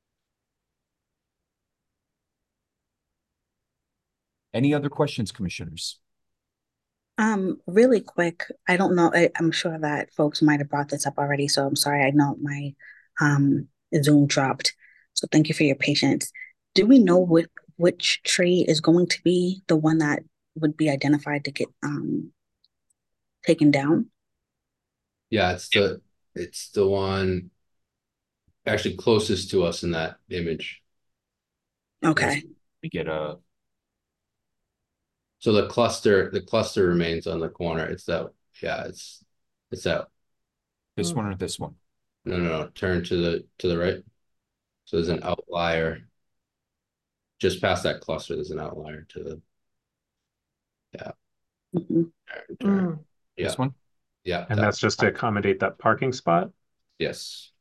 [SPEAKER 2] Any other questions, commissioners?
[SPEAKER 1] Um, really quick, I don't know, I, I'm sure that folks might have brought this up already, so I'm sorry, I know my um Zoom dropped. So thank you for your patience. Do we know what which tree is going to be the one that would be identified to get um taken down?
[SPEAKER 11] Yeah, it's the it's the one actually closest to us in that image.
[SPEAKER 1] Okay.
[SPEAKER 2] We get a
[SPEAKER 11] So the cluster, the cluster remains on the corner. It's that, yeah, it's it's that.
[SPEAKER 2] this
[SPEAKER 5] Mm.
[SPEAKER 2] one or this one?
[SPEAKER 11] No, no, no. Turn to the to the right. So there's an outlier. Just past that cluster, there's an outlier to the. Yeah.
[SPEAKER 1] Mhm.
[SPEAKER 11] Turn, turn.
[SPEAKER 5] Mm.
[SPEAKER 11] Yeah.
[SPEAKER 2] This one?
[SPEAKER 11] Yeah.
[SPEAKER 4] And
[SPEAKER 11] that-
[SPEAKER 4] that's just to accommodate that parking spot?
[SPEAKER 11] yes.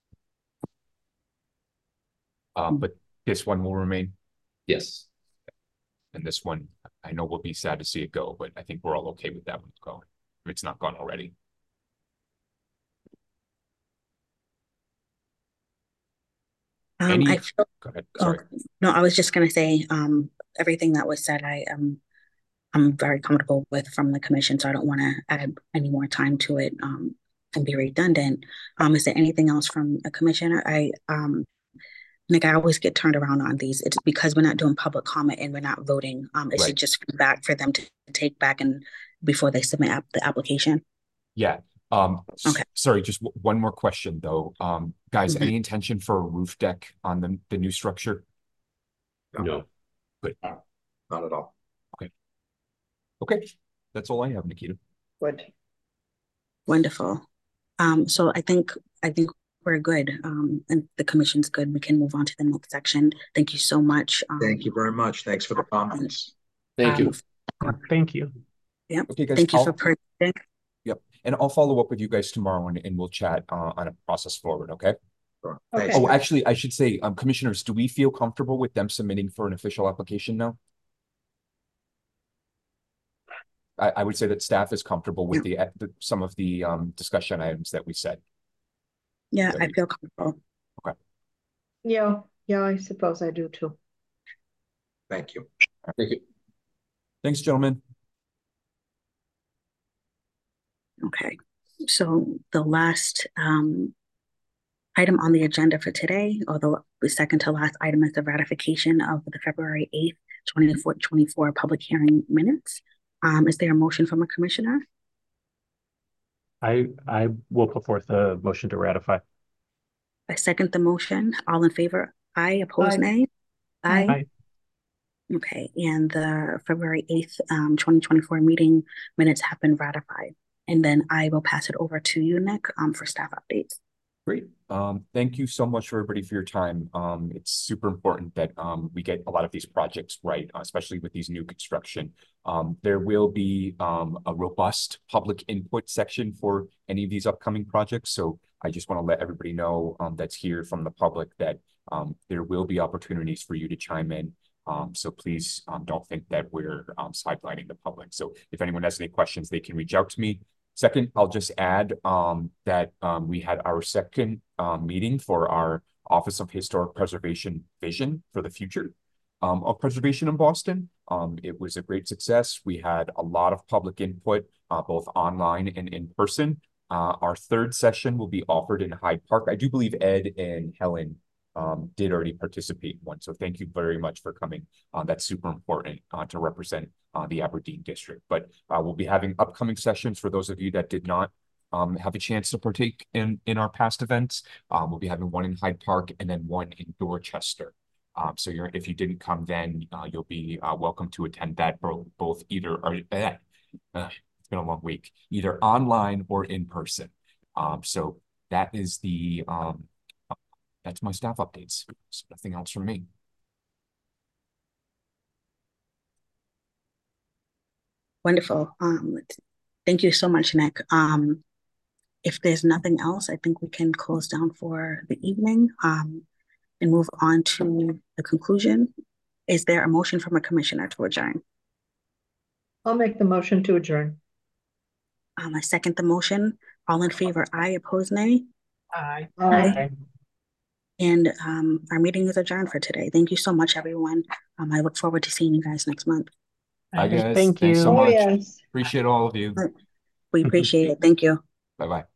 [SPEAKER 2] Um, but this one will remain,
[SPEAKER 11] Yes.
[SPEAKER 2] and this one, I know we'll be sad to see it go, but I think we're all okay with that one going. If it's not gone already.
[SPEAKER 1] Um,
[SPEAKER 2] Any,
[SPEAKER 1] I feel,
[SPEAKER 2] go ahead,
[SPEAKER 1] oh,
[SPEAKER 2] sorry.
[SPEAKER 1] no, I was just gonna say, um, everything that was said, I am, I'm very comfortable with from the commission, so I don't want to add any more time to it, um, and be redundant. Um, is there anything else from a commissioner? I, um, Nick, I always get turned around on these. It's because we're not doing public comment and we're not voting. Um, is
[SPEAKER 2] Right.
[SPEAKER 1] it just feedback for them to take back and before they submit app, the application?
[SPEAKER 2] Yeah, um, s-
[SPEAKER 1] Okay.
[SPEAKER 2] sorry, just w- one more question though. Um, guys,
[SPEAKER 1] Mhm.
[SPEAKER 2] any intention for a roof deck on the, the new structure?
[SPEAKER 11] No.
[SPEAKER 2] Good.
[SPEAKER 10] Not at all.
[SPEAKER 2] Okay, that's all I have, Nikita.
[SPEAKER 5] Good.
[SPEAKER 1] Wonderful. Um, so I think, I think we're good. Um, and the commission's good. We can move on to the next section. Thank you so much. Um,
[SPEAKER 10] Thank you very much. Thanks for the comments.
[SPEAKER 11] Thank you.
[SPEAKER 1] um,
[SPEAKER 4] Thank you.
[SPEAKER 1] Yep.
[SPEAKER 2] Okay, guys,
[SPEAKER 1] Thank you for
[SPEAKER 2] I'll-
[SPEAKER 1] participating.
[SPEAKER 2] Yep, and I'll follow up with you guys tomorrow and, and we'll chat uh, on a process forward, okay?
[SPEAKER 10] Sure.
[SPEAKER 5] Okay.
[SPEAKER 10] Thanks.
[SPEAKER 2] Oh, actually, I should say, um, commissioners, do we feel comfortable with them submitting for an official application now? I, I would say that staff is comfortable with the, the some of the um discussion items that we said.
[SPEAKER 1] Yeah, I
[SPEAKER 2] Good.
[SPEAKER 1] feel comfortable.
[SPEAKER 5] Yeah, yeah, I suppose I do too.
[SPEAKER 10] Thank you.
[SPEAKER 11] Thank you.
[SPEAKER 2] Thanks, gentlemen.
[SPEAKER 1] Okay. So the last um item on the agenda for today, or the, the second to last item, is the ratification of the February eighth, twenty-four twenty-four public hearing minutes. Um, is there a motion from a commissioner?
[SPEAKER 4] I, I will put forth a motion to ratify.
[SPEAKER 1] I second the motion. All in favor? Aye. Opposed?
[SPEAKER 5] Aye.
[SPEAKER 1] Nay? Aye.
[SPEAKER 4] Aye.
[SPEAKER 1] Okay. And the February eighth, um, twenty twenty-four meeting minutes have been ratified. And then I will pass it over to you, Nick, um, for staff updates.
[SPEAKER 2] Great. Um, thank you so much for everybody for your time. Um, it's super important that um, we get a lot of these projects right, especially with these new construction. Um, there will be um, a robust public input section for any of these upcoming projects. So I just want to let everybody know um, that's here from the public that um, there will be opportunities for you to chime in. Um, so please um, don't think that we're um, sidelining the public. So if anyone has any questions, they can reach out to me. Second, I'll just add um, that um, we had our second um, meeting for our Office of Historic Preservation vision for the future um, of preservation in Boston. Um, it was a great success. We had a lot of public input, uh, both online and in person. Uh, our third session will be offered in Hyde Park. I do believe Ed and Helen um, did already participate in one. So thank you very much for coming. Uh, that's super important uh, to represent Uh, the Aberdeen district, but uh, we'll be having upcoming sessions for those of you that did not um, have a chance to partake in in our past events. Um, we'll be having one in Hyde Park and then one in Dorchester. Um, so you're if you didn't come then, uh, you'll be uh, welcome to attend that both, both either or uh, uh, it's been a long week, either online or in person. Um, so that is the um, that's my staff updates. So nothing else from me.
[SPEAKER 1] Wonderful. Um, thank you so much, Nick. Um, if there's nothing else, I think we can close down for the evening um, and move on to the conclusion. Is there a motion from a commissioner to adjourn?
[SPEAKER 5] I'll make the motion to adjourn.
[SPEAKER 1] Um, I second the motion. All in favor, aye. Opposed, nay.
[SPEAKER 6] Aye.
[SPEAKER 1] Aye. And um, our meeting is adjourned for today. Thank you so much, everyone. Um, I look forward to seeing you guys next month.
[SPEAKER 2] Bye, guys.
[SPEAKER 4] Thank
[SPEAKER 2] Thanks so
[SPEAKER 4] you.
[SPEAKER 5] Oh,
[SPEAKER 2] much.
[SPEAKER 5] yes.
[SPEAKER 2] Appreciate all of you.
[SPEAKER 1] We appreciate it. Thank you.
[SPEAKER 2] Bye bye.